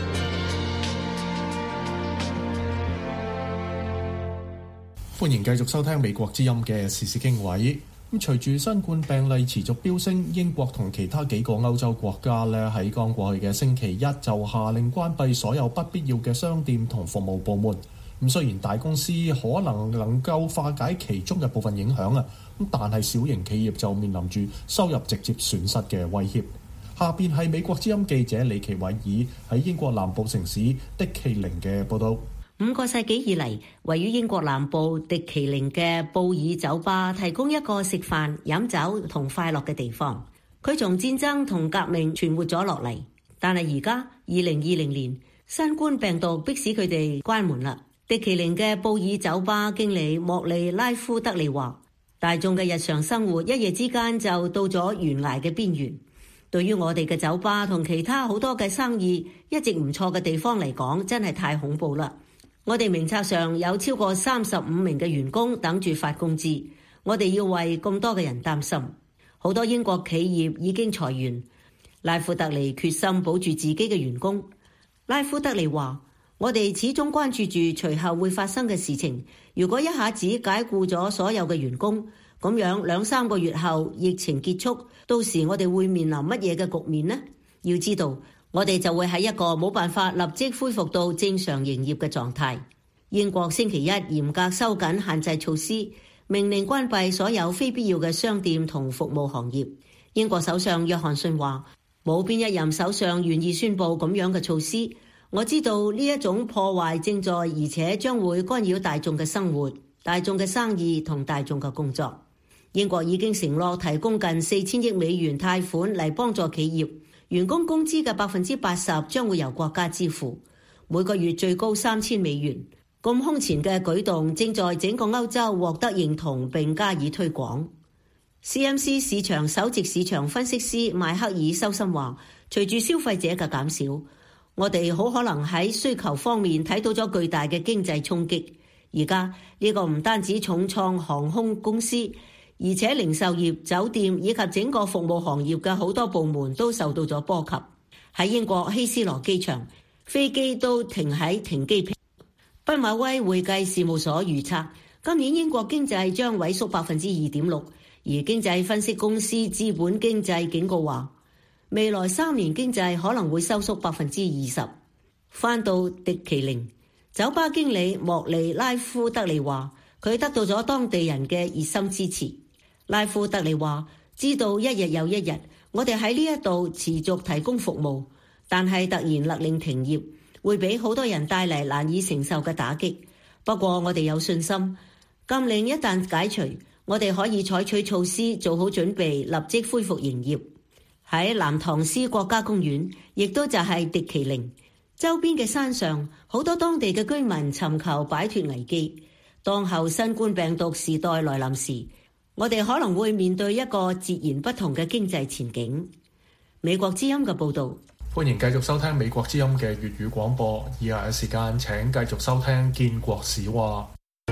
歡迎繼續收聽美國之音嘅時事經緯。咁隨住新冠病例持續飆升，英國同其他幾個歐洲國家咧喺剛過去嘅星期一就下令關閉所有不必要嘅商店同服務部門。咁雖然大公司可能能夠化解其中嘅部分影響啊，咁但係小型企業就面臨住收入直接損失嘅威脅。下邊係美國之音記者李奇偉爾喺英國南部城市迪奇靈嘅報道。 五個世紀以嚟，位於英國南部迪奇靈嘅布爾酒吧提供一個食飯、飲酒同快樂嘅地方。佢從戰爭同革命存活咗落嚟，但係而家二零二零年，新冠病毒迫使佢哋關門啦。迪奇靈嘅布爾酒吧經理莫利拉夫德利話，大眾嘅日常生活一夜之間就到咗懸崖嘅邊緣。對於我哋嘅酒吧同其他好多嘅生意一直唔錯嘅地方嚟講，真係太恐怖啦。我哋名冊上有超過三十五名嘅員工等住發工資，我哋要為咁多嘅人擔心。好多英國企業已經裁員，拉夫德利決心保住自己嘅員工。拉夫德利話，我哋始終關注住隨後會發生嘅事情。如果一下子解僱咗所有嘅員工，咁樣兩三個月後疫情結束，到時我哋會面臨乜嘢嘅局面呢？要知道，我哋就會喺一個冇辦法立即恢復到正常營業嘅狀態。英國星期一嚴格收緊限制措施，命令關閉所有非必要嘅商店同服務行業。英國首相約翰遜話，冇邊一任首相願意宣布咁樣嘅措施。我知道呢一種破壞正在，而且將會干擾大眾嘅生活、大眾嘅生意同大眾嘅工作。英國已經承諾提供近四千億美元貸款嚟幫助企業。員工工資嘅百分之八十將會由國家支付，每個月最高三千美元。咁空前嘅舉動正在整個歐洲獲得認同並加以推廣。C M C 市場首席市場分析師邁克爾修森話，隨住消費者嘅減少，我哋好可能喺需求方面睇到咗巨大嘅經濟衝擊。而家呢個唔單止重創航空公司，而且零售業、酒店以及整個服務行業嘅好多部門都受到咗波及。喺英國希斯羅機場，飛機都停喺停機坪。畢馬威會計事務所預測，今年英國經濟將萎縮百分之二點六，而經濟分析公司資本經濟警告話，未來三年經濟可能會收縮百分之二十。翻到迪奇靈，酒吧經理莫利拉夫德利話，佢得到咗當地人嘅熱心支持。拉夫特利話，知道一日又一日，我哋喺呢一度持續提供服務，但係突然勒令停業，會俾好多人帶嚟難以承受嘅打擊。不過我哋有信心，禁令一旦解除，我哋可以採取措施，做好準備，立即恢復營業。喺南唐斯國家公園，亦都就係迪奇靈周邊嘅山上，好多當地嘅居民尋求擺脫危機。當後新冠病毒時代來臨時，我哋可能會面對一個截然不同嘅經濟前景。美國之音嘅報導。 歡迎繼續收聽美國之音嘅粵語廣播。以下嘅時間請繼續收聽建國史話。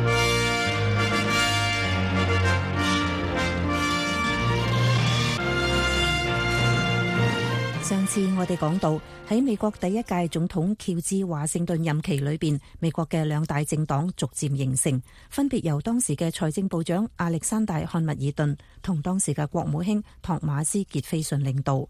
上次我哋講到喺美國第一屆總統喬治華盛頓任期裏邊，美國嘅兩大政黨逐漸形成，分別由當時嘅財政部長亞歷山大漢密爾頓同當時嘅國務卿托馬斯傑斐遜領導。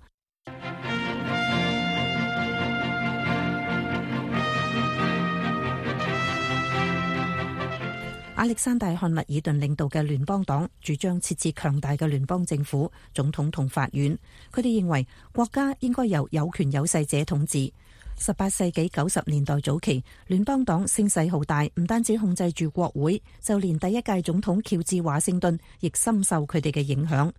亞歷山大漢密爾頓領導嘅聯邦黨主張設置強大嘅聯邦政府、總統同法院。佢哋認為國家應該由有權有勢者統治。 十八世紀九十年代早期，聯邦黨聲勢浩大，唔單止控制住國會，就連第一屆總統喬治華盛頓亦深受佢哋嘅影響。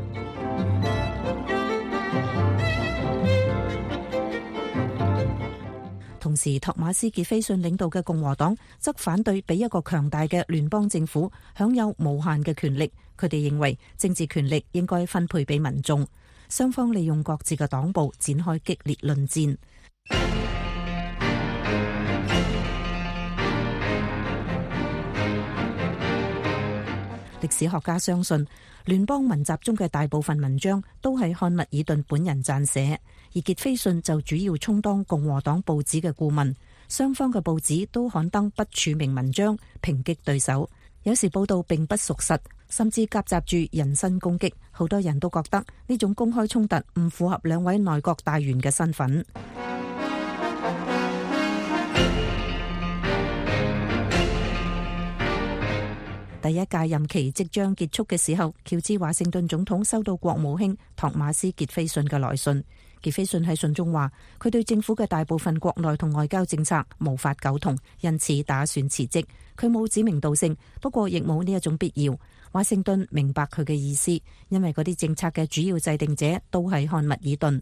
同時，托馬斯傑菲遜領導嘅共和黨則反對俾一個強大嘅聯邦政府享有無限嘅權力。佢哋認為政治權力應該分配俾民眾。雙方利用各自嘅黨部展開激烈論戰。歷史學家相信，聯邦文集中嘅大部分文章都係漢密爾頓本人撰寫，而傑菲遜就主要充當共和黨報紙嘅顧問。雙方嘅報紙都刊登不署名文章，抨擊對手。有時報道並不屬實，甚至夾雜住人身攻擊。好多人都覺得呢種公開衝突唔符合兩位內閣大員嘅身份。第一屆任期即將結束嘅時候，喬治華盛頓總統收到國務卿托馬斯傑菲遜嘅來信。傑菲遜喺信中話，佢對政府嘅大部分國內同外交政策無法苟同，因此打算辭職。佢冇指名道姓，不過亦冇呢一種必要。華盛頓明白佢嘅意思，因為嗰啲政策嘅主要制定者都係漢密爾頓。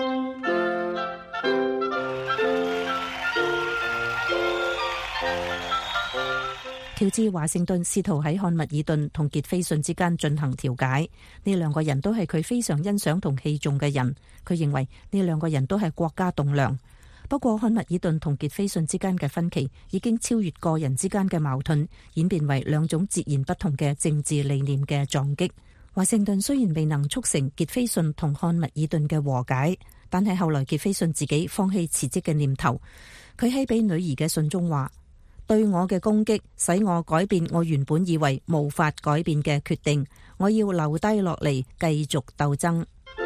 喬治華盛頓試圖喺漢密爾頓同傑菲遜之間進行調解，呢兩個人都係佢非常欣賞同器重嘅人。佢認為呢兩個人都係國家棟樑。不過漢密爾頓同傑菲遜之間嘅分歧已經超越個人之間嘅矛盾，演變為兩種截然不同嘅政治理念嘅撞擊。華盛頓雖然未能促成傑菲遜同漢密爾頓嘅和解，但係後來傑菲遜自己放棄辭職嘅念頭。佢喺俾女兒嘅信中話，對我嘅攻擊使我改變我原本以為無法改變嘅決定，我要留低落嚟繼續鬥爭。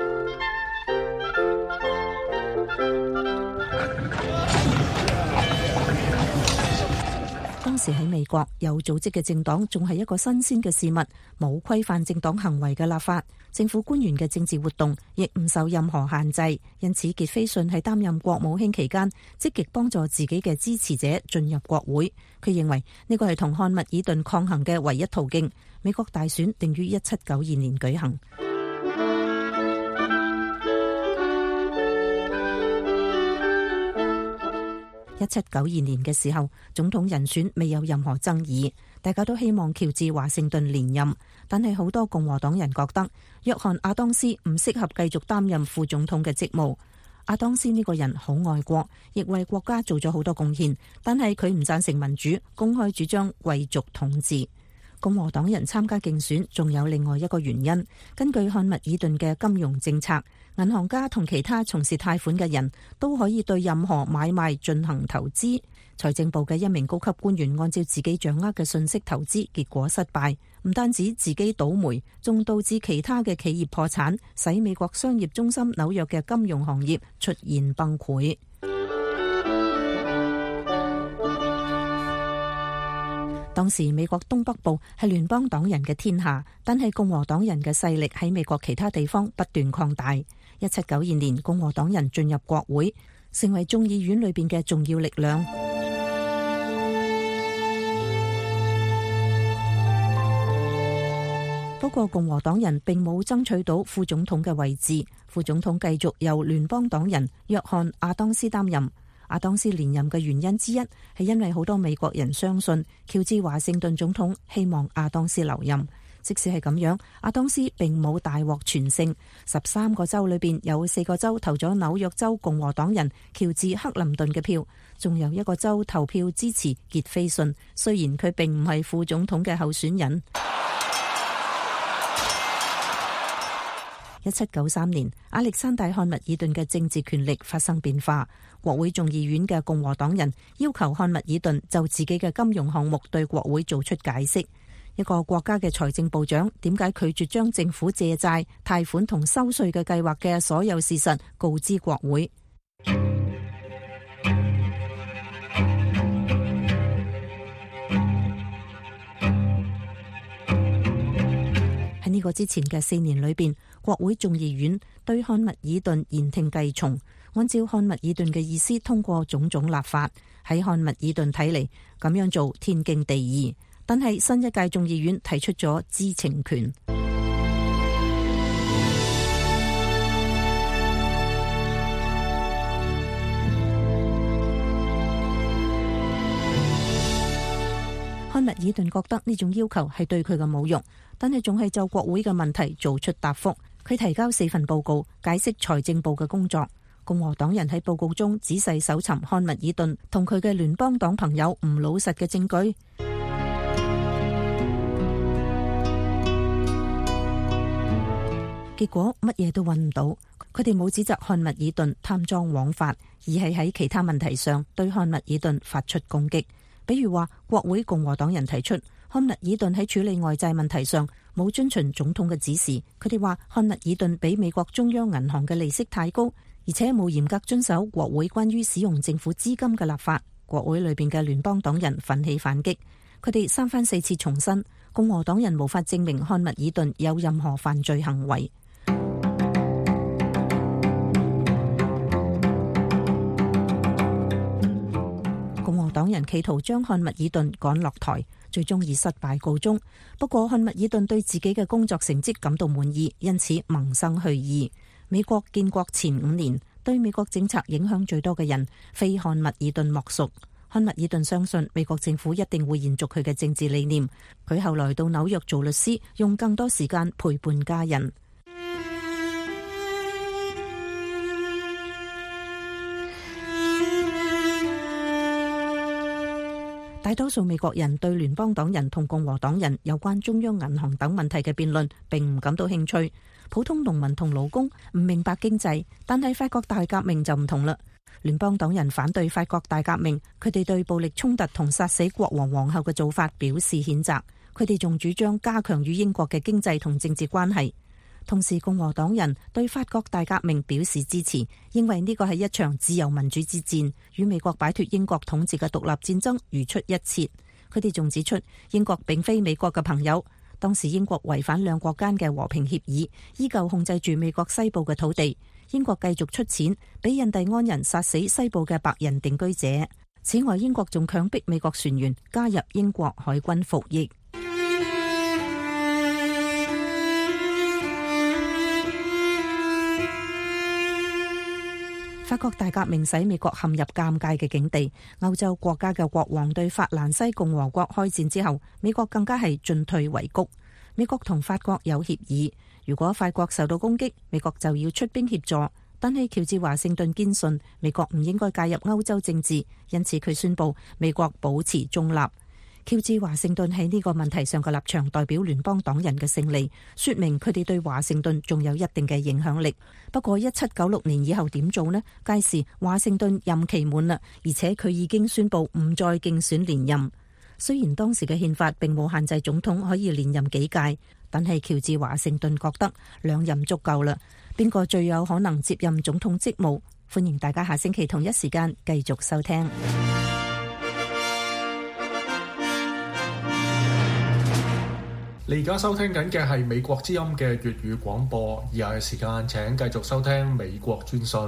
當時喺美國，有組織嘅政黨仲係一個新鮮嘅事物，冇規範政黨行為嘅立法，政府官員嘅政治活動亦唔受任何限制。因此傑菲遜喺擔任國務卿期間，積極幫助自己嘅支持者進入國會。佢認為呢個係同漢密爾頓抗衡嘅唯一途徑。美國大選定於一七九二年舉行。一七九二年嘅時候，總統人選未有任何爭議，大家都希望喬治華盛頓連任。但係好多共和黨人覺得約翰亞當斯唔適合繼續擔任副總統嘅職務。亞當斯呢個人好愛國，亦為國家做咗好多貢獻，但係佢唔贊成民主，公開主張貴族統治。共和黨人參加競選仲有另外一個原因，根據漢密爾頓嘅金融政策，銀行家同其他從事貸款嘅人都可以對任何買賣進行投資。財政部嘅一名高級官員按照自己掌握嘅信息投資，結果失敗，唔單止自己倒霉，仲導致其他嘅企業破產，使美國商業中心紐約嘅金融行業出現崩潰。當時美國東北部係聯邦黨人嘅天下，但係共和黨人嘅勢力喺美國其他地方不斷擴大。一七九二年，共和黨人進入國會，成為眾議院裏邊嘅重要力量。不過共和黨人並冇爭取到副總統嘅位置，副總統繼續由聯邦黨人約翰亞當斯擔任。亞當斯連任嘅原因之一係因為好多美國人相信喬治華盛頓總統希望亞當斯留任。即使係咁樣，亞當斯並冇大獲全勝，十三個州裏邊有四個州投咗紐約州共和黨人喬治克林頓嘅票，仲有一個州投票支持傑菲遜，雖然佢並唔係副總統嘅候選人。一七九三年，亞歷山大漢密爾頓嘅政治權力發生變化，國會眾議院嘅共和黨人要求漢密爾頓就自己嘅金融項目對國會做出解釋。一個國家嘅財政部長點解拒絕將政府借債、貸款同收稅嘅計劃嘅所有事實告知國會？喺呢個之前嘅四年裏邊，國會眾議院對漢密爾頓言聽計從。 按照漢密爾頓嘅意思通過種種立法。喺漢密爾頓睇嚟，咁樣做天經地義。但係新一屆眾議院提出咗知情權。漢密爾頓覺得呢種要求係對佢嘅侮辱，但係仲係就國會嘅問題做出答覆。佢提交四份報告，解釋財政部嘅工作。共和黨人喺報告中仔細搜尋漢密爾頓同佢嘅聯邦黨朋友唔老實嘅證據，結果乜嘢都揾唔到。佢哋冇指責漢密爾頓貪贓枉法，而係喺其他問題上對漢密爾頓發出攻擊。比如話，國會共和黨人提出漢密爾頓喺處理外債問題上冇遵循總統嘅指示。佢哋話漢密爾頓比美國中央銀行嘅利息太高，而且冇嚴格遵守國會關於使用政府資金嘅立法。國會裏邊嘅聯邦黨人奮起反擊，佢哋三番四次重申共和黨人無法證明漢密爾頓有任何犯罪行為。共和黨人企圖將漢密爾頓趕落台，最終以失敗告終。不過漢密爾頓對自己嘅工作成績感到滿意，因此萌生去意。美國建國前五年，對美國政策影響最多嘅人非漢密爾頓莫屬。漢密爾頓相信美國政府一定會延續佢嘅政治理念。佢後來到紐約做律師，用更多時間陪伴家人。大多數美國人對聯邦黨人同共和黨人有關中央銀行等問題嘅辯論並唔感到興趣。普通農民同勞工唔明白經濟，但係法國大革命就唔同啦。聯邦黨人反對法國大革命，佢哋對暴力衝突同殺死國王皇后嘅做法表示譴責。佢哋仲主張加強與英國嘅經濟同政治關係。同時，共和黨人對法國大革命表示支持，認為呢個係一場自由民主之戰，與美國擺脫英國統治嘅獨立戰爭如出一轍。佢哋仲指出，英國並非美國嘅朋友。當時英國違反兩國間嘅和平協議，依舊控制住美國西部嘅土地。英國繼續出錢俾印第安人殺死西部嘅白人定居者。此外，英國仲強迫美國船員加入英國海軍服役。法國大革命使美國陷入尷尬嘅境地。歐洲國家嘅國王對法蘭西共和國開戰之後，美國更加係進退維谷。美國同法國有協議，如果法國受到攻擊，美國就要出兵協助。但係喬治華盛頓堅信美國唔應該介入歐洲政治，因此佢宣布美國保持中立。喬治華盛頓喺呢個問題上嘅立場代表聯邦黨人嘅勝利，說明佢哋對華盛頓仲有一定嘅影響力。不過一七九六年以後點做呢？屆時華盛頓任期滿啦，而且佢已經宣布唔再競選連任。雖然當時嘅憲法並冇限制總統可以連任幾屆，但係喬治華盛頓覺得兩任足夠啦。邊個最有可能接任總統職務？歡迎大家下星期同一時間繼續收聽。 你而家收聽緊嘅係美國之音嘅粵語廣播，以下嘅時間請繼續收聽美國專訊。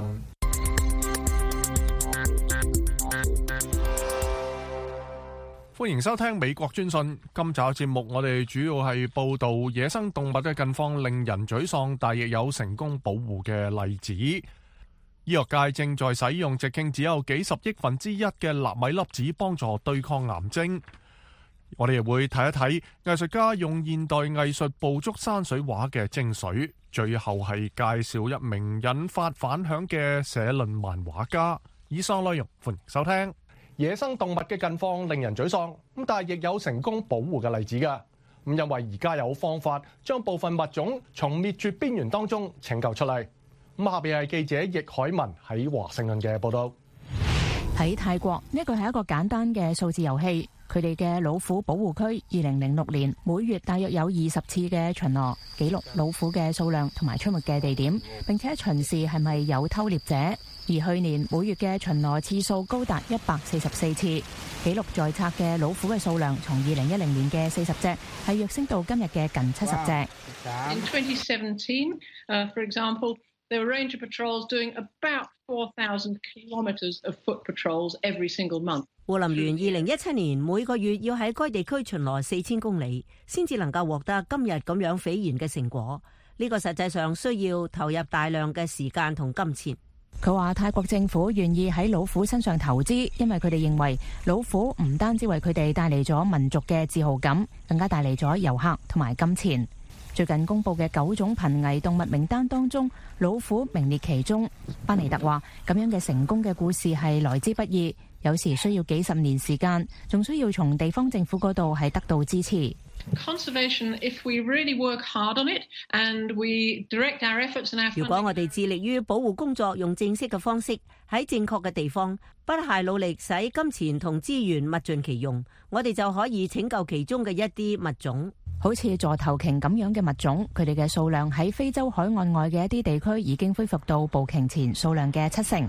歡迎收聽美國專訊。今集節目我哋主要係報道野生動物嘅近況令人沮喪，但亦有成功保護嘅例子。醫學界正在使用直徑只有幾十億分之一嘅納米粒子幫助對抗癌症。我哋亦會睇一睇藝術家用現代藝術捕捉山水畫嘅精髓，最後係介紹一名引發反響嘅社論漫畫家。以上內容歡迎收聽。野生動物嘅近況令人沮喪，咁但係亦有成功保護嘅例子㗎。咁因為而家有方法將部分物種從滅絕邊緣當中拯救出嚟。咁下邊係記者易海文喺華盛頓嘅報道。 喺泰國，呢個係一個簡單嘅數字遊戲。佢哋嘅老虎保護區二零零六年每月大約有二十次嘅巡邏，記錄老虎嘅數量同埋出沒嘅地點，並且巡視係咪有偷獵者。而去年每月嘅巡邏次數高達一百四十四次，記錄在冊嘅老虎嘅數量從二零一零年嘅四十隻係躍升到今日嘅近七十隻。 In twenty seventeen, uh, for example, there were ranger patrols doing about 護林員二零一七年每個月要喺該地區巡邏四千公里，先至能夠獲得今日咁樣斐然嘅成果。呢個實際上需要投入大量嘅時間同金錢。 佢話泰國政府願意喺老虎身上投資，因為佢哋認為老虎唔單止為佢哋帶嚟咗民族嘅自豪感，更加帶嚟咗遊客同埋金錢。最近公布嘅九種瀕危動物名單當中，老虎名列其中。班尼特話咁樣嘅成功嘅故事係來之不易，有時需要幾十年時間，仲需要從地方政府嗰度係得到支持。 如果我哋致力於保護工作，用正式嘅方式喺正確嘅地方，不懈努力使金錢同資源物盡其用，我哋就可以拯救其中嘅一啲物種。 好似座頭鯨咁樣嘅物種，佢哋嘅數量喺非洲海岸外嘅一啲地區已經恢復到捕鯨前數量嘅七成。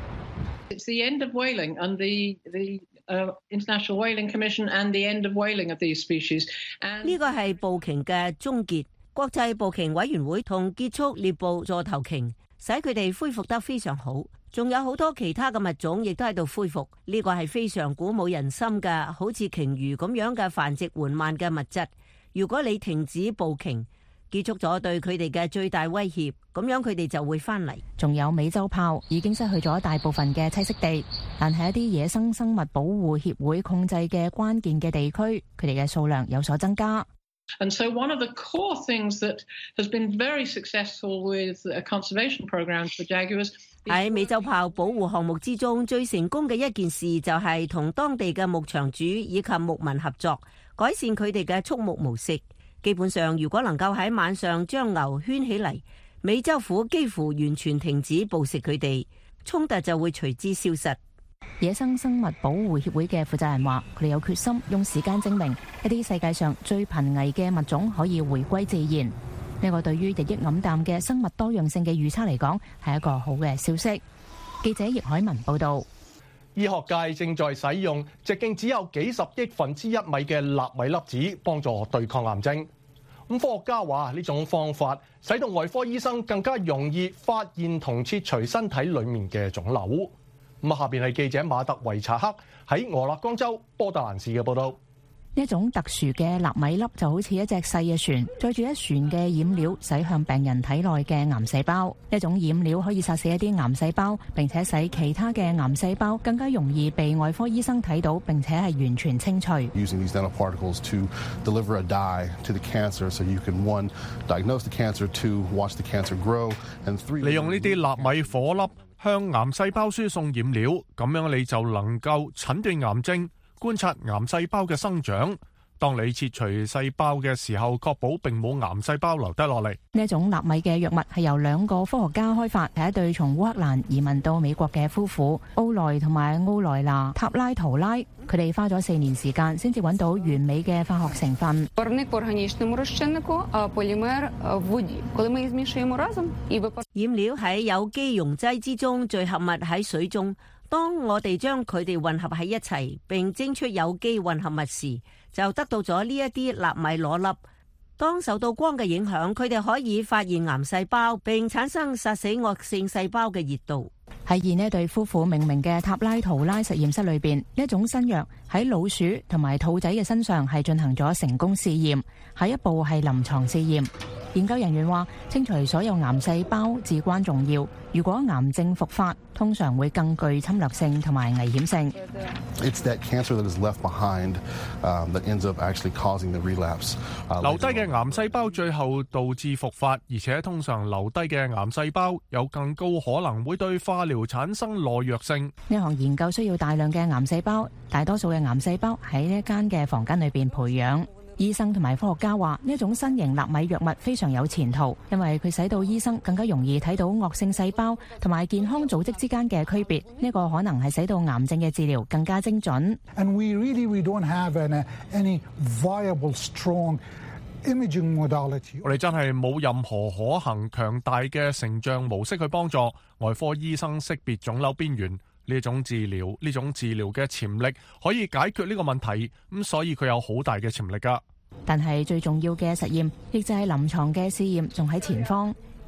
It's the end of whaling and the the uh, International Whaling Commission and the end of whaling of these species. 呢個係捕鯨嘅終結，國際捕鯨委員會同結束獵捕座頭鯨，使佢哋恢復得非常好。仲有好多其他嘅物種亦都喺度恢復，呢個係非常鼓舞人心嘅，好似鯨魚咁樣嘅繁殖緩慢嘅物質。如果你停止捕鯨，結束咗對佢哋嘅最大威脅，咁樣佢哋就會翻嚟。 仲有美洲豹已經失去咗大部分嘅棲息地，但係一啲野生生物保護協會控制嘅關鍵嘅地區，佢哋嘅數量有所增加。 And so one of the core things that has been very successful with conservation programs for jaguars 喺美洲豹保護項目之中，最成功嘅一件事就係同當地嘅牧場主以及牧民合作，改善佢哋嘅畜牧模式。基本上，如果能夠喺晚上將牛圈起嚟，美洲虎幾乎完全停止捕食佢哋，衝突就會隨之消失。 野生生物保護協會嘅負責人話，佢哋有決心用時間證明一啲世界上最瀕危嘅物種可以回歸自然。呢個對於日益黯淡嘅生物多樣性嘅預測嚟講，係一個好嘅消息。記者葉海文報道。 醫學界正在使用直徑只有幾十億分之一米嘅納米粒子幫助對抗癌症。咁科學家話呢種方法使到外科醫生更加容易發現同切除身體裡面嘅腫瘤。咁下邊係記者馬特維查克喺俄勒岡州波特蘭市嘅報導。 呢一種特殊嘅納米粒就好似一隻細嘅船，載住一船嘅染料駛向病人體內嘅癌細胞。呢種染料可以殺死一啲癌細胞，並且使其他嘅癌細胞更加容易被外科醫生睇到，並且係完全清除。 Using these nanoparticles to deliver a dye to the cancer, so you can one diagnose the cancer, two watch the cancer grow, and three 利用呢啲納米火粒向癌細胞輸送染料，咁樣你就能夠診斷癌症，觀察癌細胞嘅生長。當你切除細胞嘅時候，確保並冇癌細胞留低落嚟。 呢一種納米嘅藥物係由兩個科學家開發，係一對從烏克蘭移民到美國嘅夫婦奧萊同埋奧萊娜塔拉圖拉。佢哋花咗四年時間先至揾到完美嘅化學成分。 染料喺有機溶劑之中聚合物喺水中，當我哋將佢哋混合喺一齊並蒸出有機混合物時，就得到咗呢一啲納米裸粒。當受到光嘅影響，佢哋可以發現癌細胞並產生殺死惡性細胞嘅熱度。 喺現呢對夫婦命名嘅塔拉圖拉實驗室裏邊，呢一種新藥喺老鼠同埋兔仔嘅身上係進行咗成功試驗，下一步係臨床試驗。研究人員話，清除所有癌細胞至關重要。如果癌症復發，通常會更具侵略性同埋危險性。 It's that cancer that is left behind, um, that ends up actually causing the relapse. 留低嘅癌細胞最後導致復發，而且通常留低嘅癌細胞有更高可能會對化療產生耐藥性。 呢項研究需要大量嘅癌細胞，大多數嘅癌細胞喺呢一間嘅房間裏邊培養。醫生同埋科學家話，呢一種新型納米藥物非常有前途，因為佢使到醫生更加容易睇到惡性細胞同埋健康組織之間嘅區別。呢個可能係使到癌症嘅治療更加精準。 And we really we don't have any, any viable strong imaging modality. 我哋真係冇任何可行強大嘅成像模式去幫助外科醫生識別腫瘤邊緣。呢種治療呢種治療嘅潛力可以解決呢個問題，咁所以佢有好大嘅潛力㗎。 但係最重要嘅實驗，亦就係臨床嘅試驗，仲喺前方。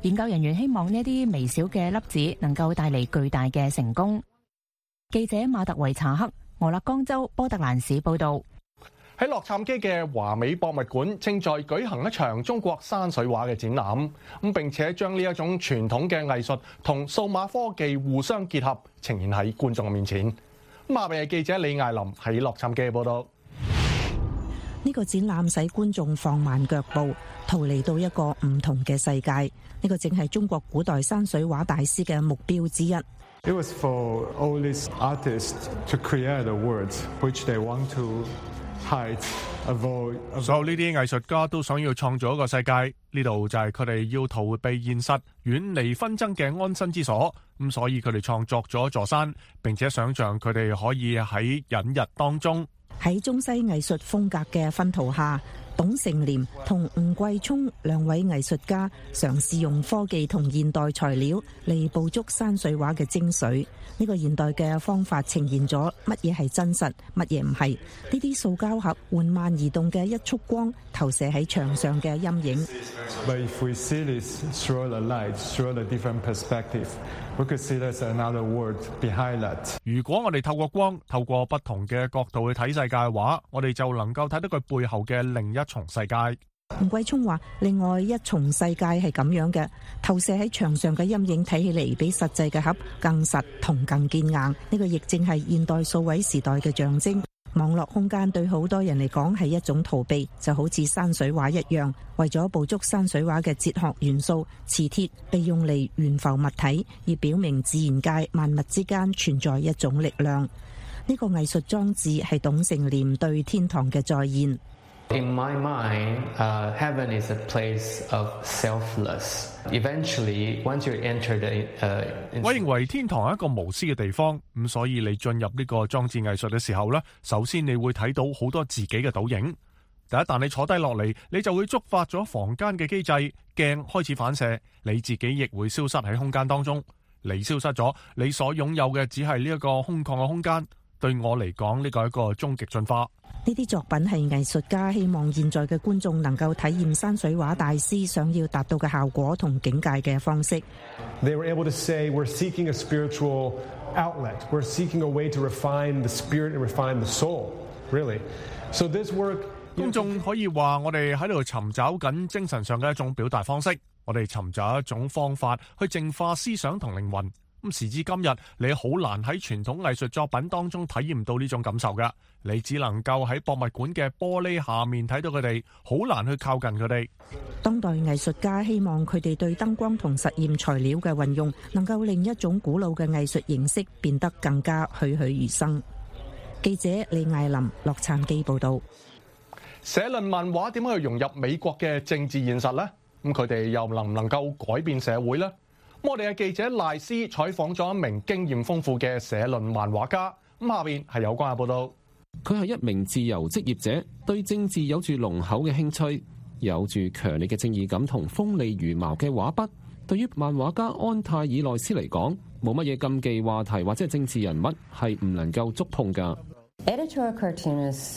研究人員希望呢啲微小嘅粒子能夠帶嚟巨大嘅成功。記者馬特維查克，俄勒岡州波特蘭市報道。 喺洛杉磯嘅華美博物館正在舉行一場中國山水畫嘅展覽，咁並且將呢一種傳統嘅藝術同數碼科技互相結合，呈現喺觀眾面前。咁下邊係記者李艾琳喺洛杉磯報道。 呢個展覽使觀眾放慢腳步，逃離到一個唔同嘅世界。呢個正係中國古代山水畫大師嘅目標之一。 It was for all these artists to create a world which they want to hide, avoid. 所有呢啲藝術家都想要創造一個世界，呢度就係佢哋要逃避現實、遠離紛爭嘅安身之所。咁所以佢哋創作咗一座山，並且想象佢哋可以喺隱逸當中。 喺中西藝術風格嘅薰陶下，董成廉同吳桂聰兩位藝術家嘗試用科技同現代材料嚟捕捉山水畫嘅精髓。呢個現代嘅方法呈現咗乜嘢係真實，乜嘢唔係。呢啲塑膠盒緩慢移動嘅一束光投射喺牆上嘅陰影。 But if we see this through the light, through the different perspective, we could see there's another world behind that. 如果我哋透過光，透過不同嘅角度去睇世界嘅話，我哋就能夠睇到佢背後嘅另一重世界。 吳桂聰話：另外一重世界係咁樣嘅，投射喺牆上嘅陰影睇起嚟比實際嘅盒更實同更堅硬。呢個亦正係現代數位時代嘅象徵。網絡空間對好多人嚟講係一種逃避，就好似山水畫一樣。為咗捕捉山水畫嘅哲學元素，磁鐵被用嚟懸浮物體，以表明自然界萬物之間存在一種力量。呢個藝術裝置係董成廉對天堂嘅再現。 In my mind, uh, heaven is a place of selfless. Eventually, once you enter the, uh, 我認為天堂係一個無私嘅地方，咁所以你進入呢個裝置藝術嘅時候呢，首先你會睇到好多自己嘅倒影。第一旦你坐低落嚟，你就會觸發咗房間嘅機制，鏡開始反射，你自己亦會消失喺空間當中。你消失咗，你所擁有嘅只係呢一個空曠嘅空間。對我嚟講，呢個係一個終極進化。 呢啲作品係藝術家希望現在嘅觀眾能夠體驗山水畫大師想要達到嘅效果同境界嘅方式。 They were able to say, we're seeking a spiritual outlet. We're seeking a way to refine the spirit and refine the soul, really. So this work... 公眾可以話我哋喺度尋找緊精神上嘅一種表達方式，我哋尋找一種方法去淨化思想同靈魂。咁時至今日，你好難喺傳統藝術作品當中體驗到呢種感受㗎。你只能夠喺博物館嘅玻璃下面睇到佢哋，好難去靠近佢哋。 當代藝術家希望佢哋對燈光同實驗材料嘅運用，能夠令一種古老嘅藝術形式變得更加栩栩如生。記者李艾琳，洛杉磯報導。 社論漫畫點樣去融入美國嘅政治現實呢？咁佢哋又能唔能夠改變社會呢？我哋嘅記者賴斯採訪咗一名經驗豐富嘅社論漫畫家，咁下邊係有關嘅報道。 佢係一名自由職業者，對政治有住濃厚嘅興趣，有住強烈嘅正義感同鋒利如矛嘅畫筆。對於漫畫家安泰爾內斯嚟講，冇乜嘢禁忌話題或者係政治人物係唔能夠觸碰㗎。 Editorial cartoonists,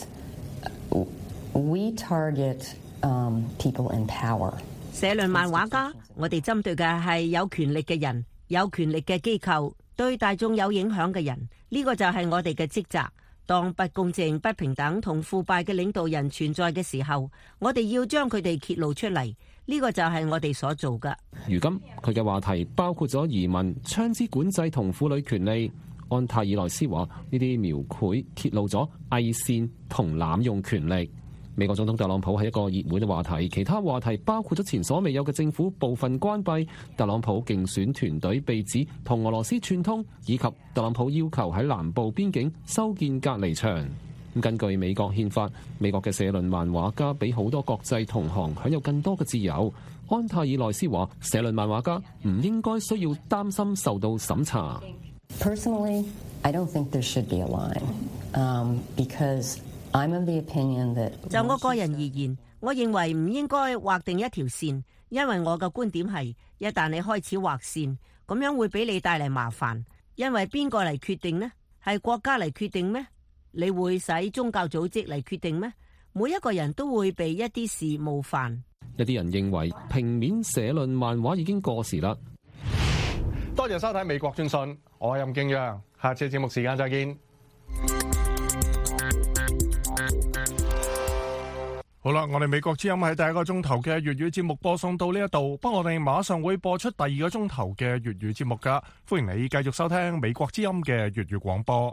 we target um, people in power. 社論漫畫家，我哋針對嘅係有權力嘅人、有權力嘅機構，對大眾有影響嘅人。呢個就係我哋嘅職責。當不公正、不平等同腐敗嘅領導人存在嘅時候，我哋要將佢哋揭露出嚟。呢個就係我哋所做嘅。 如今佢嘅話題包括咗移民、槍支管制同婦女權利。安泰爾內斯話：呢啲描繪揭露咗偽善同濫用權力。美國總統特朗普係一個熱門嘅話題，其他話題包括咗前所未有嘅政府部分關閉、特朗普競選團隊被指同俄羅斯串通，以及特朗普要求喺南部邊境修建隔離牆。根據美國憲法，美國嘅社論漫畫家比好多國際同行享有更多嘅自由。安泰爾內斯話：社論漫畫家唔應該需要擔心受到審查。 Personally, I don't think there should be a line, um, because I'm of the opinion that 就我個人而言，我認為唔應該劃定一條線，因為我嘅觀點係，一旦你開始劃線，咁樣會俾你帶嚟麻煩。因為邊個嚟決定呢？係國家嚟決定咩？你會使宗教組織嚟決定咩？ 每一個人都會被一啲事冒犯。 有啲人認為平面社論漫畫已經過時啦。 多謝收睇美國專訊，我係任敬揚，下次節目時間再見。好啦，我哋美國之音喺第一個鐘頭嘅粵語節目播送到呢一度，不過我哋馬上會播出第二個鐘頭嘅粵語節目噶，歡迎你繼續收聽美國之音嘅粵語廣播。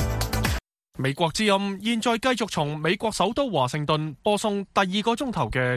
美國之音現在繼續從美國首都華盛頓播送第二個鐘頭嘅